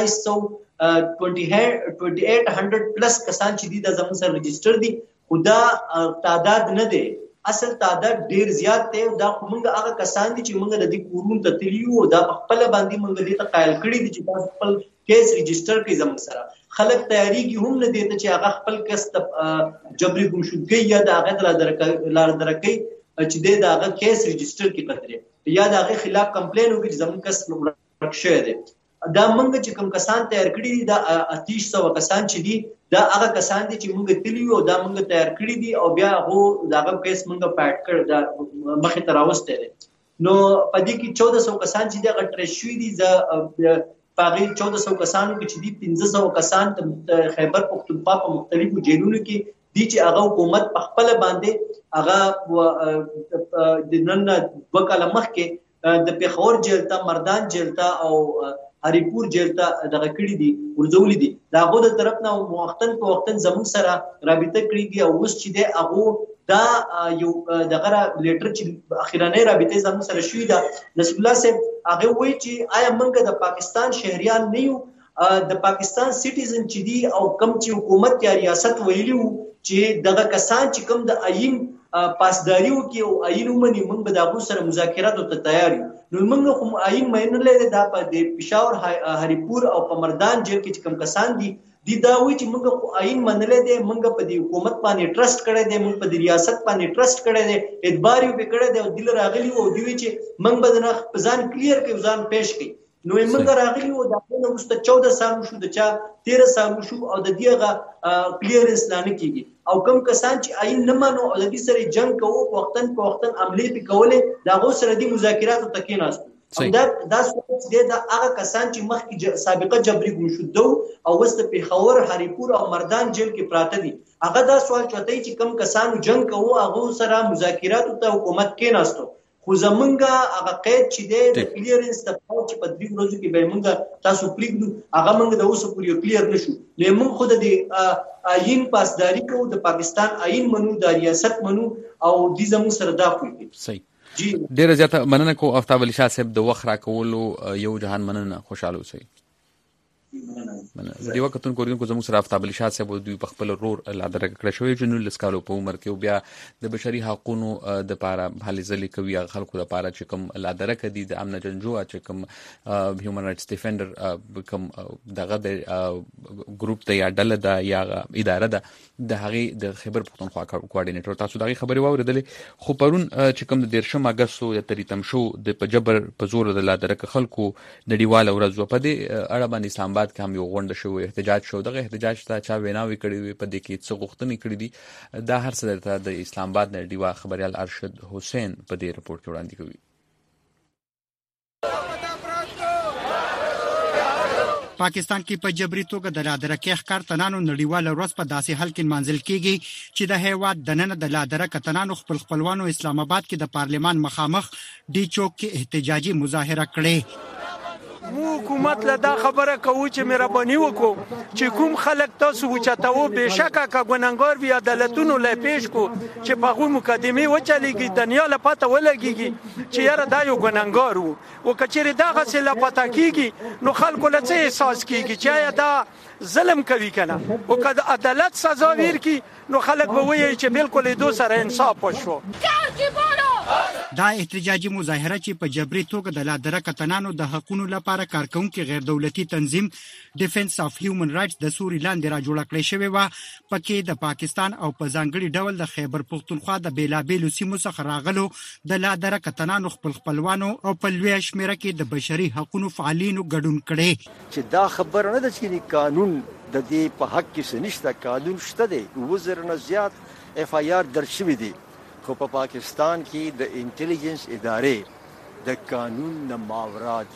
2800 پلس کسان چې دي د زمونږ سره رجسٹر دي خدا تعداد نه دی اصل تعداد ډیر زیات دی دا موږ هغه کسان دي چې موږ د دې کورون ته تلیو دا خپل باندې موږ دې ته قائل کړی دي چې تاسو خپل کیس رجسٹر کړئ زموږ سره خلک تیاریږي هم نه دي چې هغه خپل کس جبري ګمشدګي یا د هغه لار درکې چې د هغه کیس رجسٹر کې قطره یا د هغه خلاف کمپلین وکړي چې زموږ کس ورکشه دي دا موږ چې کوم کسان تیار کړی دي دا 300 کسان چې دي دا هغه کسان دي چې موږ تلیو دا موږ تیار کړی دي او بیا هغه داغه کیس موږ پټ کړ دا مخه تر اوسته دي نو پدې کې 1400 کسان چې دا غټر شوی دي ز پاغي 1400 کسانو کې چې دي 1500 کسان خیبر پختونخوا په مختلفو جیلونو کې دي چې هغه حکومت په خپل باندې هغه د نن وکاله مخ کې د پیښور جیل ته مردان جیل ته او هریپور جیل ته دغه کړی دي ورځولې دي دا غو د طرف نه وختن په وختن زموږ سره رابطه کړی دي او اوس چې دی هغه دا یو دغه لیټر چې اخیرانه رابطه زموږ سره شوې ده نصب الله صاحب هغه وایي چې آیا موږ د پاکستان شهريان نه یو د پاکستان سټیزن چې دي او کم چې حکومت یا ریاست ویلي چې دغه کسان چې کم د آئین پاسداریو کې او آئین ومني موږ به دغه سره مذاکرات ته تیار یو نو موږ کوم آئین مې نه لري دا په پېښور هریپور او په مردان جیل کې کوم کسان دي دا وایي چې موږ آئین منلې دي موږ په دې حکومت باندې ټرست کړی دی موږ په دې ریاست باندې ټرست کړی دی اعتبار یې وکړی دی او دل راغلی او دی چې موږ به نه ځان کلیر کې ځان پېښ کړي نو موږ راغلی او دا نو مست 14 سال شو د چا 13 سال شو او د دیغه کلیرنس لانه کیږي او کم کسان چې آئین نه مانو او د دې سره جنگ کوو وختن په وختن عملی په کوله دا غو سره د مذاکرات ته کېناست دا سوچ دی دا هغه کسان چې مخکې سابقه جبري ګمشدو او وسته پیښور هریپور او مردان جیل کې پراته دي هغه دا سوال چوتای چې کم کسانو جنگ کوو هغه سره مذاکرات ته حکومت کېناستو خو زمونږه هغه قید چې دی د کلیرنس د پاو چې په 3 ورځو کې به موږ تاسو پریږدو هغه موږ د اوسه پوری کلیر نشو نو موږ خود د آئین پاسداری کوو د پاکستان آئین منو د ریاست منو او د زموږ سره دا کوي صحیح ډیره زیاته مننه کو افتاب علي شاه صاحب د وخت راکولو یو جهان مننه خوشاله اوسئ د یو کتون کوریدونکو زموږ سره افتاب علي شاه صاحب دوی په خپل رور لا درک کړی شوی چې نو لسکالو په عمر کې بیا د بشري حقوقو د پاره حالې ځلې کوي خلکو لپاره چې کوم لا درک دي د امن جنجو چې کوم هیومن رائټس ډیفندر کوم دغه د ګروپ ته یا ډله ده یا اداره ده د هغه د خیبر پختونخوا کوارډینیټر تاسو دغه خبري واوریدلې خو پرون چې کوم د 13 اگست یا تریتم شو د جبر په زور د لا درک خلکو نړیواله ورځ په دې اړه باندې اسلام آباد کې هم یو غونډه شو احتجاج شو دغه احتجاج ته چا ویناوي کړی وي په دې کې څه غوښتنې کړې دي دا هر څه درته د اسلام آباد نه ډیوا خبريال ارشد حسین په دې رپورت کې وړاندې کوي پاکستان کې په جبري توګه د لادرکې ښکارتنانو نړیواله ورځ په داسې حال کې نمانځل کیږي چې د هیواد دننه د لادرکتنانو خپلوانو اسلام آباد کې د پارلمان مخامخ ډي چوک کې احتجاجي مظاهره کړې. مو حکومت له دا خبره کوو چې مهرباني وکړو چې کوم خلک تاسو وچتاو بهشکه کا ګناګار وي عدالتونو له پیش کو چې په هغه مقدمه وچلېږي دنیا له پته ولګيږي چې یاره دا یو ګناګار وو او کچېره دا غسه لا پته کیږي نو خلکو له څه احساس کیږي چې دا ظلم کوي کنه او کله عدالت سزا ورکړي نو خلک به وایي چې بالکل دو سره انصاف وشو. دا احتجاجي مظاهره چې په جبري توګه د لادرکتنانو د حقوقو لپاره کارکونکو غیر دولتي تنظیم ډیفنس اف هیومن رائټس د سوري لاندې را جوړ کړی شوی و پکې د پاکستان او په ځانګړي ډول د خیبر پختونخوا د بیلابېلو سیمو څخه راغلو د لادرکتنانو خپلوانو او په لوی شمیره کې د بشري حقوقو فعالینو ګډون کړي چې دا خبره نه ده چې قانون د دې په حق کې نشته قانون شته دی وزر نه زیات اف آی آر درج شوی دی خو په پاکستان کې د انټيليجنس ادارې د قانون نه ماورا دي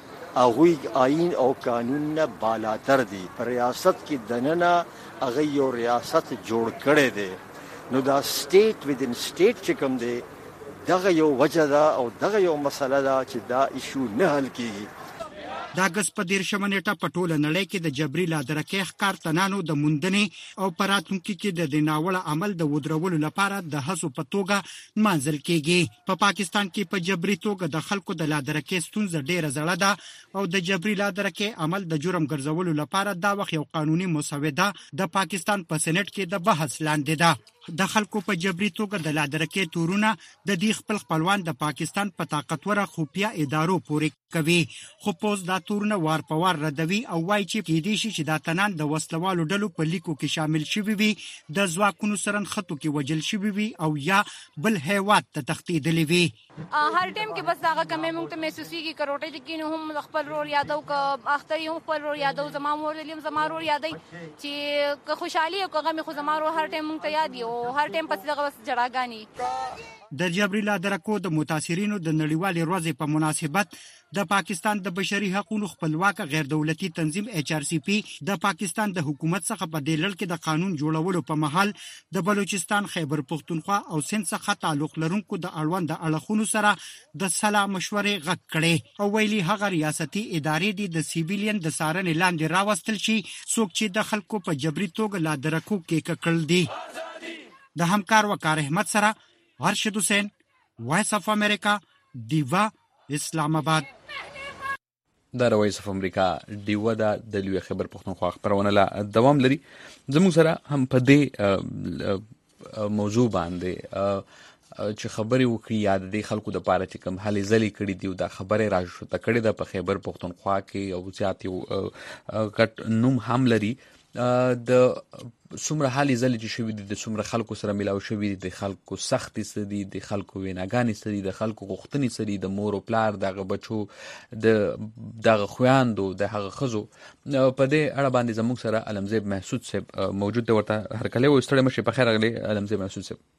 هغوی آئین او قانون نه بالاتر دي پر ریاست کې دننه هغه یو ریاست جوړ کړي دي نو دا سټیټ وذین سټیټ چې کوم دی دغه یو وجه ده او دغه یو مسله ده چې دا ایشو نه حل کیږي. د اگست په 13 نیټه په ټوله نړۍ کې د جبري لادرکې ښکارتنانو د موندنې او پراتونکو کې د ناوړه عمل د ودرولو لپاره د هڅو په توګه منځل کېږي. په پاکستان کې په جبري توګه د خلکو د لادرکې ستونزه ډیره زړه ده او د جبري لادرکې عمل د جرم ګرځولو لپاره دا وخت یو قانوني مسوده د پاکستان په سېنات کې د بحث لاندې ده. د خلکو په جبري توګه د لادرکې تورونه د دې خپلوان د پاکستان په طاقتوره خفیه ادارو پورې کوي خو پوز دا تورونه وار په وار ردوي او وایي چې کېدې شي چې دا تنان د وسلوالو ډلو په لیکو کې شامل شوي وي د ځواکونو سره نښتو کې وجل شوي وي او یا بل هیواد ته تښتېدلي وي. هر ټیم کې بس هغه کمې موږ ته محسوسېږي که روټۍ چې کینو هم خپل رول یادو که اختر هم خپل رول یادو زما مور دلیم زما رول یادوي چې که خوشحالي او که غم خو زما رول هر ټایم موږ ته یاد وي او هر ټایم پسې دغه بس جړاګانې. د جبري لادرکو د متاثرینو د نړیوالې ورځې په مناسبت د پاکستان د بشري حقوقو خپلواک غیر دولتي تنظیم HRCP د پاکستان د حکومت څخه په دې لړ کې د قانون جوړولو په مهال د بلوچستان خیبر پختونخوا او سند څخه تعلق لرونکو د اړوند اړخونو سره د صلاح مشورې غږ کړي او ویلي هغه ریاستي ادارې دي د سیویلین د سارنې لاندې راوستل شي څوک چې د خلکو په جبري توګه لادرکو کې ککړل دي. د همکار وقار احمد سره ارشد حسین وایس اف امریکا دیوا اسلام آباد. د وایس اف امریکا دیوا د لوی خبر پښتونخوا خبرونه لا دوام لري زموږ سره هم په دې موضوع باندې چې خبرې وکړي یا د خلکو د پاره چې کوم حالې ځلې کړي دي او دا خبره راځو کړي د په خیبر پښتونخوا کې او زیات یو کټ نوم هم لري د څومره حالې ځلې چې شوي دي د څومره خلکو سره ملاو شوي دي د خلکو سختې څه دي د خلکو ویناګانې څه دي د خلکو غوښتنې څه دي د مور او پلار دغه بچو دغه خویندو د هغه ښځو په دې اړه باندې زموږ سره علمزیب محسود صاحب موجود دی ورته هرکلی وایو ستړی مه شئ په خیر راغلی علمزیب محسود صاحب.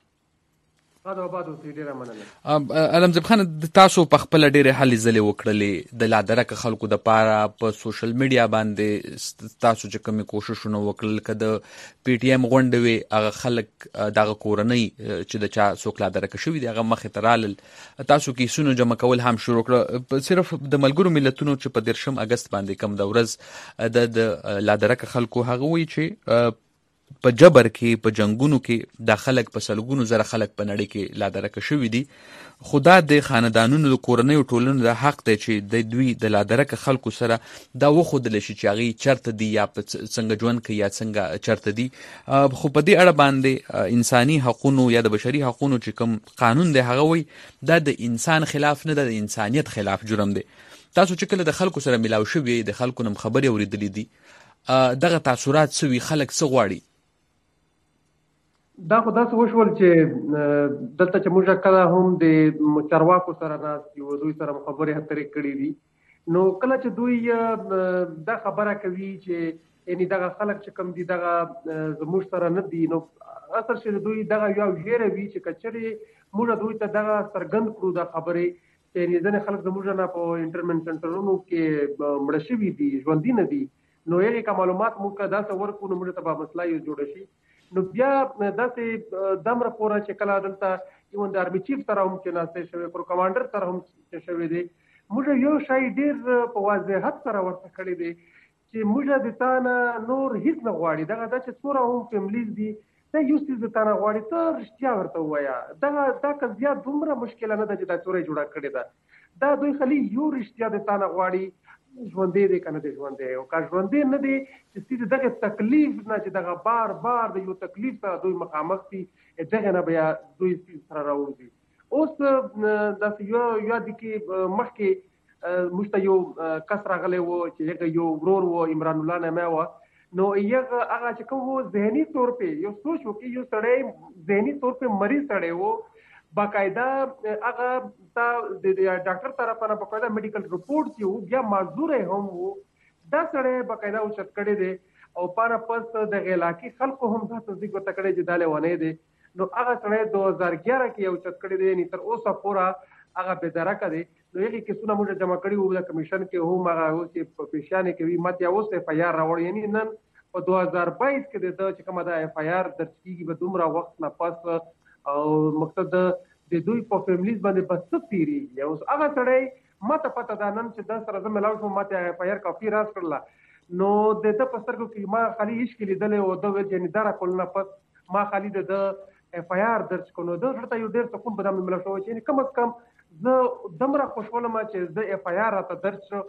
علمزیب خان تاسو په خپل ډېرې هلې ځلې وکړلې د لادرکه خلکو د پاره په سوشل میډیا باندې تاسو چې کومې کوششونه وکړل که د پی ټي ایم غونډې وې هغه خلک دغه کورنۍ چې د چا څوک لادرکه شوي دي هغه مخې ته رالل تاسو کیسونه جمع کول هم شروع کړه صرف د ملګرو ملتونو چې په 13 اګست باندې کوم د ورځ د لادرکه خلکو هغه وایي چې په جبر کې په جنگونو کې د خلک په سلګونو زره خلک په نړۍ کې لادرکه شوي دي خدا د خاندانونو د کورنۍ ټولنو د حق دی چې د دوی د لادرکه خلکو سره دا وښودل شي چې هغوی چرته دي یا څنګه ژوند کوي یا څنګه چرته دي خو په دې اړه باندې انساني حقونو یا د بشري حقونو چې کوم قانون دی هغه وایي دا د انسان خلاف نه ده د انسانیت خلاف جرم دی. تاسو چې کله د خلکو سره ملاو شوي د خلکو نه خبرې اورېدلې دي دغه تاثرات څه وي خلک څه غواړي؟ دا خو داسې وشول چې دلته چې موږ کله هم د چارواکو سره ناست یو دوی سره خبرې اترې کړې دي نو کله چې دوی دا خبره کوي چې یعنی دغه خلک چې کوم دي دغه زموږ سره نه دي نو اصل چې دوی دغه یو ژیره وي چې کچرې موږ دوی ته دغه څرګند کړو دا خبرې چې ځینې خلک زموږ نه په انټرمنټ سنټرونو کې مړه شوي دي، ژوندي نه دي، نو هغې که معلومات موږ داسې ورکړو نو موږ ته به مسله یې جوړه شي. نو بیا داسې دمره پوره چې کله دلته ایون د آرمي چیف سره هم چې ناستی شوی، کور کمانډر سره هم چې شوی دی، موږ یو شی ډېر په واضحت سره ورته کړی دی چې موږ د تا نه نور هیڅ نه غواړي. دغه دا چې څومره هم فیملیز دي دا یو څیز د تا نه غواړي، ته رښتیا ورته ووایه. دا قضیه دومره مشکله نه ده چې دا څوره یې جوړه کړې ده، دا دوی خالي یو رښتیا د تا نه غواړي، ژوندی دی که نه دی ژوندی، او که ژوندی نه دی چې سید دغه تکلیف نه چې دغه بار بار د یو تکلیف سره دوی مخامخ دي، دغه نه بیا دوی سره راوځي. اوس داسې یو دي کې مخکې موږ ته یو کس راغلی و چې هغه یو ورور و، عمران الله نامه وه، نو هغه چې کوم و ذهني طور پې یو سوچ وکړي، یو سړی ذهني طور پې مریض سړی و، باقاعده هغه د ډاکټر طرفه نه باقاعده میډیکل رپورټ چې و، بیا معذور هم و، دا سړی باقاعده اوچت کړی دی او پاره پس د علاقې خلکو هم دا تصدیق ورته کړی چې دا لیونی دی. نو هغه سړی 2011 کې اوچت کړی دی، یعنې تر اوسه پوره هغه بېدرکه دی. نو هغې کیسونه موږ جمع کړي وو د کمیشن کې، هم هغه اوس چې پیشیانې کوي، ما ته اوس ایف آی آر راوړی، یعنې نن په 2022 کې د چې کومه دا ایف آی آر درج کېږي به دومره وخت نه پس، او مقصد د دوی په فیملیز باندې به څه تېرېږي. اوس هغه سړی ما ته پته ده نن چې دا سره زه ملاو شوم، ما ته ایف آی آر کاپي راز کړله، نو د ده په سترګو کې ما خالي عشق لیدلی او ده ویل چې یعنې دا راکول نه پس ما خالي د ده ایف آی آر درج کړو. نو ده ورته یو ډېر سکون به دا مې ملاو شوی چې یعنې کم از کم زه دومره خوشحاله یم چې د ایف آی آر راته درج شو،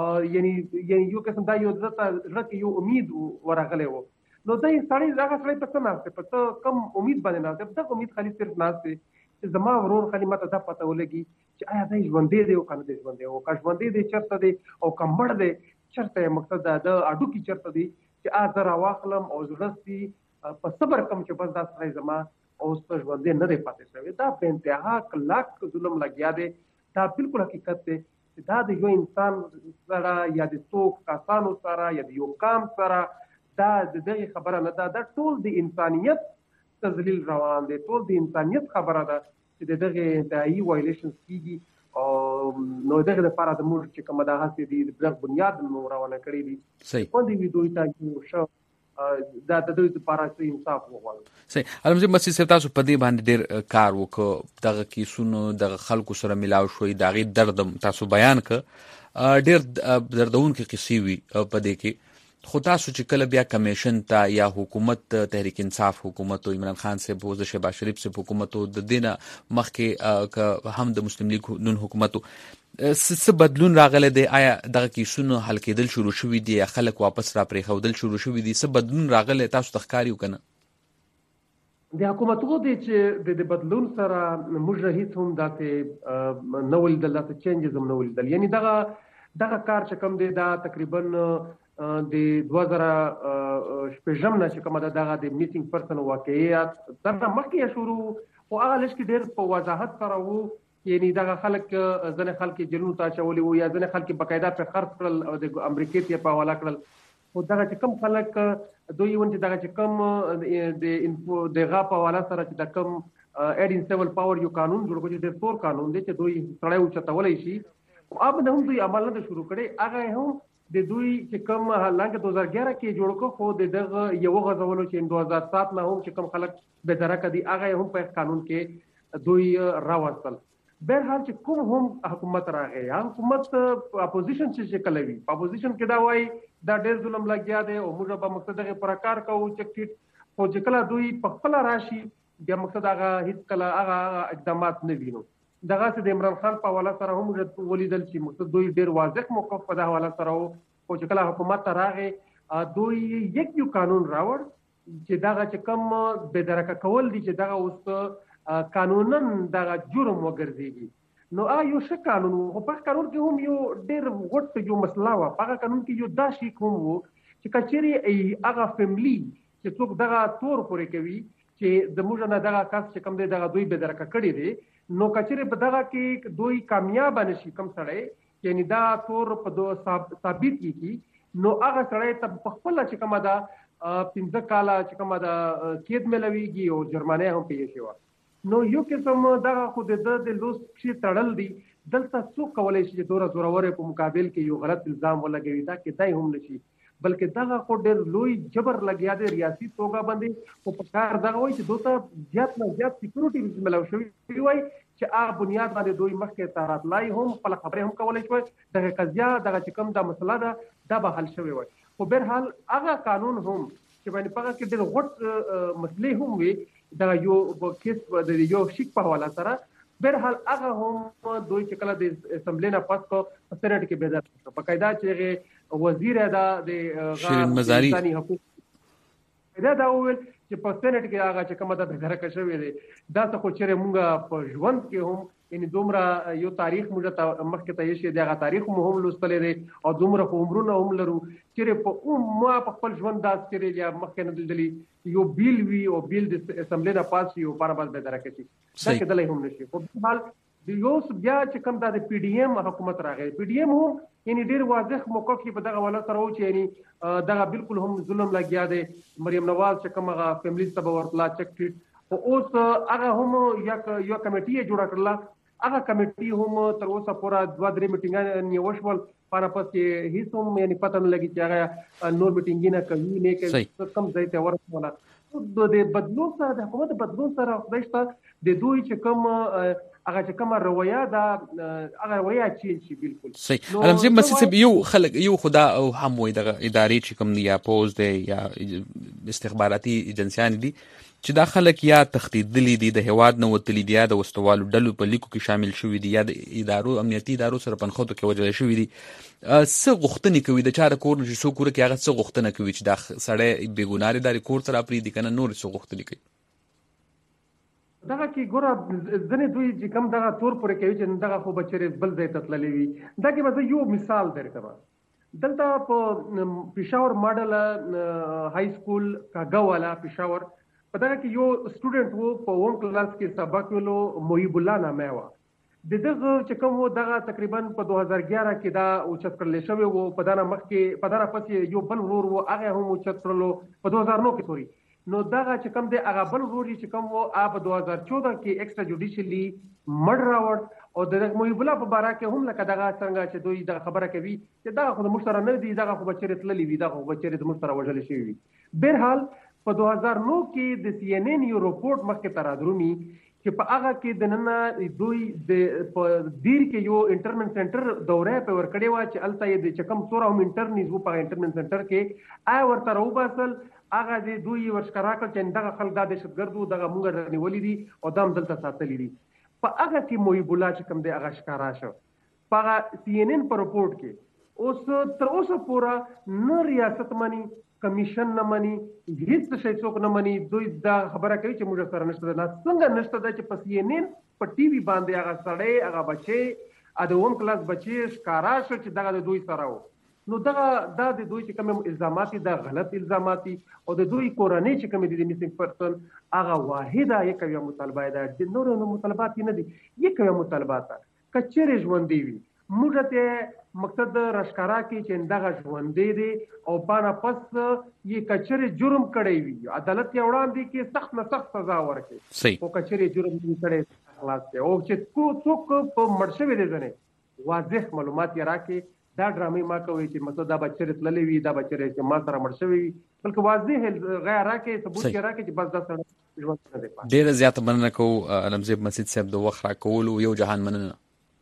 یعنې یو قسم دا یو ده ته زړه کې یو امید ورغلی و. نو دی سړی هغه سړی په څه ناست دی، په څه کم امید باندې ناست دی، دغه امید خالي صرف ناست دی چې زما ورور خالي ماته دا پته ولګي چې آیا دی ژوندی دی او که نه دی ژوندی، او که ژوندی دی چېرته دی او که مړ دی چېرته یې، مقصد د هډوکي چېرته دی چې زه راواخلم او زړه سي په صبر کم چې بس دا سړی زما اوس په ژوندی نه دی پاتې شوی. دا په انتها کلک ظلم لګیا دی، دا بالکل حقیقت دی چې دا د یو انسان سره یا د څو کسانو سره یا د یو قام سره دا د دغې خبره نه ده، دا ټول د انسانیت تذلیل روان دی، ټول د انسانیت خبره ده چې د دغې انتهایي وایلیشنز کېږي. نو دغې دپاره د موږ چې کومه دا هڅې دي د دغه بنیاد مو روانه کړي دي، خوندې وي دوی ته چې ښه دا د دوی دپاره څه انصاف وغواړو. صحیح. علمزي مسیح صاحب، تاسو په دې باندې ډېر کار وکړ، دغه کیسونو دغه خلکو سره ملاو شوئ، د هغې درد تاسو بیان کړ، ډېر دردونکې کیسې وي په دې کې. خو تاسو چې کله بیا کمیشن ته یا حکومت تحریک انصاف حکومت او عمران خان صاحب او شهباز شریف صاحب حکومت او د دینه مخکې هم د مسلم لیگ نون حکومت څه بدلون راغلی دی؟ آیا دغه کیسونه حل کېدل شروع شوي دي یا خلک واپس را پرېښودل شروع شوي دي؟ څه بدلون راغلی تاسو ته ښکاري که نه؟ د حکومتونو دی چې د بدلون سره موږ هیڅ هم داسې نه ولیدل، داسې چینجز هم نه ولیدل. یعنې دغه کار چې کوم دی دا تقریبا د 2016 نه چې کومه ده دغه د میسینګ پرسن واقعیت دغه مخکې یې شروع، خو هغه لږ کې ډېر په وضاحت سره و، یعنې دغه خلک ځینې خلک یې جیلونو ته اچولي وو یا ځینې خلک یې باقاعده پرې خرڅ کړل او د امریکې ته یې په حواله کړل. خو دغه چې کوم خلک دوی ون چې دغه چې کوم دغه په حواله سره چې د کوم ایډ ان سیول پاور یو قانون جوړ کړی، ډېر تور قانون دی چې دوی سړی اوچتولی شي، خو هغه هم دوی عمل نه شروع کړی. هغه هم د دوی چې کوم حالانکه 2011 کې جوړ کړ، خو د دغه یو غځولو چې 2007 نه هم چې کوم خلک بېدرکه دي هغه هم په قانون کې دوی راوستل. بهرحال چې کوم هم حکومت راغی، حکومت اپوزیشن چې کله وي په اپوزیشن کې دا وایي دا ډېر ظلم لګیا دی او موږ به مقصد هغې پوره کار کوو چک ټیټ، خو چې کله دوی په خپله راشي بیا مقصد هغه هېڅ کله هغه اقدامات نه وینو. دغسې د عمران خان په حواله سره هم ولیدل چې مقصد دوی ډېر واضح موقف په د حواله سره و، خو چې کله حکومت ته راغی دوی یو قانون راوړ چې دغه چې کوم بېدرکه کول دي چې دغه اوس قانونا دغه جرم وګرځېږي. نو یو ښه قانون و، خو په قانون کې هم یو ډېر غټ یو مسله وه. په هغه قانون کې یو دا شی هم و چې که چېرې هغه فیملي چې څوک دغه تور پورې کوي چې زموږ نه دغه کس چې کوم دی دغه دوی بېدرکه کړی دی، نو که چېرې په دغه کې دوی کامیابه نه شي کوم سړی، یعنی دا تور په ثابت کیږي، نو هغه سړی ته په خپله چې کومه ده 15 کاله چې کومه ده قید میلویږي او جرمانه هم پې شوه. نو یو قسم دغه خو د لوس پښې تړل دي، دلته څوک کولی شي چې دوره زورورې په مقابل کې یو غلط الزام ولګوي دا کېدای هم نشي بلکې دغه خو ډېر لوی جبر لګیا دی ریاسي توګه باندې خو په کار دغه وایي چې دوی ته زیات نه زیات سکیورټي ملو شوي وای چې هغه بنیاد باندې دوی مخکې ته راتلای هم خپل خبرې هم کولی شوی دغه قضیه دغه چې کوم دا مسله ده دا به حل شوی وای خو بهرحال هغه قانون هم چې باندې په هغه کې ډېر غټ مسلې هم وي دغه یو کیس د یو شیک په حواله سره بهرحال هغه هم دوی چې کله د اسمبلی نه پاس کو سېنات کې بهدار په قاعده چې وزیر دا د شیرین مزاری دا ویل چې په سېنات کې هغه چې کومه د درکه شوې ده دا څه خو چې موږ په ژوند کې هم یعنی دومره یو تاریخ موږ ته مخکې ته یې دغه تاریخ مو هم لوستلې دی او دومره عمرونه هم لرو چې په ما په خپل ژوند داس کې یا مخکې نه دلدلی یو بیل وی او بیل د اسمبلی نه پاس یو بار به درکه شي دا کېدلای هم نشي په حال د یو بیا چې کوم د پی ډی ایم حکومت راغی پی ډی ایم هم یعنی ډیر واضح موقف کې په دغه ولا سره و چې یعنی دغه بالکل هم ظلم لګیا دی مریم نواز چې کومه فیملی سبا ورتلا چک ټریټ او اوس هغه هم یو کمیټي جوړه کړله هغه کمیټي هم تر اوسه پورې 2-3 میټینګونه نیوشول پاره پس کې هیڅ هم یعنی پته نه لګي چې هغه نور میټینګونه کوي نه کوي کم ځای ته ورسوله د بدلون سره د حکومت بدلون سره خدایشته د دوی چې کوم هغه چې کومه رویه دا هغه رویه چې بالکل صحیح علمزی مسیب یو خلک یو خدا او هم وي د ادارې چې کوم یا پوز دی یا استخباراتي ایجنسیان دي چې دا خلک یا تخدیدلی دي د هواد نه وتلی دي یا د وستوالو ډلو په لیکو کې شامل شوي دي یا د ادارو امنیتي ادارو سره پنخوتو کې وجل شوي دي څه غوښتنې کوي د چاره کور نشي سو کور کې هغه څه غوښتنه کوي چې دا سړی بېګناه داري کور سره پری دي کنه نور څه غوښتنې کوي دغه کې ګوره ځنې دوی چې کوم دغه تور پورې کوي چې دغه خو بچرې بل ځای ته تللی وي دا کې به یو مثال درکړم دلته په پېښور ماډل های سکول کاګاوالا پېښور په دغه کې یو سټوډنټ وو په وون کلاس کې سبق ویلو محیب الله نامه وه د دغه چې کوم دغه تقریبا په 2011 کې دا اوچت کړل شوی وو په دغه مخ کې په دغه پسې یو بل ورور وو هغه هم اوچت کړلو په 2009 کې سوري نو دغه چې کوم دی هغه بل ورور چې کوم وو په 2014 کې ایکسټرا جوډیشلی مړ راوړ او د محیب الله په باره کې هم لکه دغه څنګه چې دوی دغه خبره کوي چې دغه خو د مشتره نه دی دغه خو بچره تللی وي دغه خو بچره د مشتره وژل شوی وي بهرحال په 2009 کې د سی ان ان یو رپورت مخکې تر ادرونی چې په هغه کې د نن دوی د په دیر کې یو انټرمنټ سنټر دوره په ورکړې و چې الته د چکم څوره هم انټرنیز وو په انټرمنټ سنټر کې آی ورته راوباسل هغه د دوی ورشکرا کړ چې دغه خلک د دهشتګردو دغه مونږ نیولې دي او دام دلته ساتلې دي په هغه کې محیب الله چې کوم دی هغه ښکارا شو په سی ان ان په رپورت کې اوس تر اوسه پورې نه ریاست مني کمیشن نه مني هیڅ شي څوک نه مني دوی دا خبره کوي چې موږ سره نشته نه څنګه نشته دا چې په سی ان ان په ټي وي باندې هغه سړی هغه بچي د اوم کلاس بچي ښکارا شو چې دغه د دوی سره و نو دغه دا د دوی چې کوم الزامات دا غلط الزامات او د دوی کورنۍ چې کوم دي د میسنګ پرسن هغه واحده یک یو مطالبه ده د نورو مطالبات نه دي یک یو مطالبات کچېره ژوند دی موږ ته مقصد رشکارا کې چې دغه ژوند دی او باندې پس یې کچېره جرم کړی وي عدالت یې وړاندې کې سخت نه سخت سزا ورکړي او کچېره جرم کړی خلاص دی او چې څوک په مرشوي دي ځنه واضح معلومات یې راکې دا ډرامې ما کوي چې مطلب دا بچره تللی وي دا بچره چې ما سره مړ شوی وي بلکې واضح غیر راکې ثبوت یې راکې چې بس دا سره ژوند نه دی پاتې ډېر زیات مننه کوو علمزی مسجد صاحب د وخت راکولو یو جهان مننه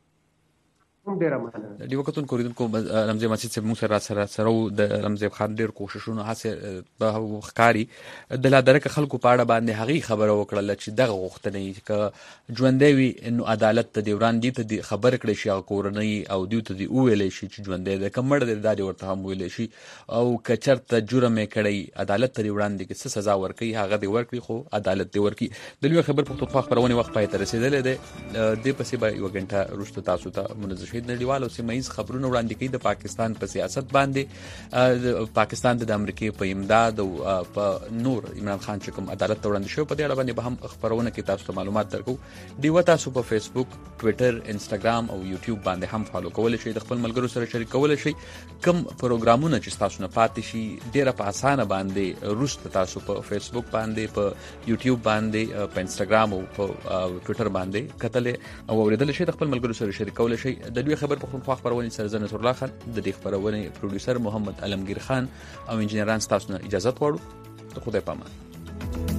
د وختون کوریدونکو رمزي مسجد صاحب موږ سره د رمزي خان ډېر کوششونه هڅه به ښکاری د لادرکه خلکو په اړه باندې هغه خبره وکړه چې دغه غوښتنې چې ژوندې وي نو عدالت ته دی وران دي ته خبر کړي شي کورنۍ او دیو ته دی ویلې شي چې ژوندې د کمړ د دادی ورته هم ویلې شي او کچرته جرم کړي عدالت ته وړاندې کې څه سزا ورکړي هغه دی ورکړي خو عدالت دی ورکړي د لوی خبر پښتونخوا خبرونه وخت پای ته رسیدلې ده د پسې به یو غنټه وروسته تاسو ته منځ چې نړیوال او سیمه ییز خبرونه وړاندې کوي د پاکستان په سیاست باندې، پاکستان د امریکای په امداد او په نور عمران خان چې کوم عدالت وړاندې شو په دې اړه باندې به هم خبرونه کې تاسو ته معلومات درکو. ډیوه تاسو په فیسبوک، ټوئیټر، انسټاګرام او یوټیوب باندې هم فالو کولای شئ، د خپل ملګرو سره شریک کولای شئ. کوم پروګرامونه چې تاسو نه پاتې شي ډیره په اسانه باندې روسته تاسو په فیسبوک باندې، په یوټیوب باندې، په انسټاګرام او په ټوئیټر باندې کتل او اوریدل شئ، د خپل ملګرو سره شریک کولای شئ. د دوی خبر په خپل خبرونه سره زنه نصر الله خان، د دې خبرونه پروډوسر محمد علمگیر خان او انجنیران تاسو نه اجازه غواړو. ته خدای پامان.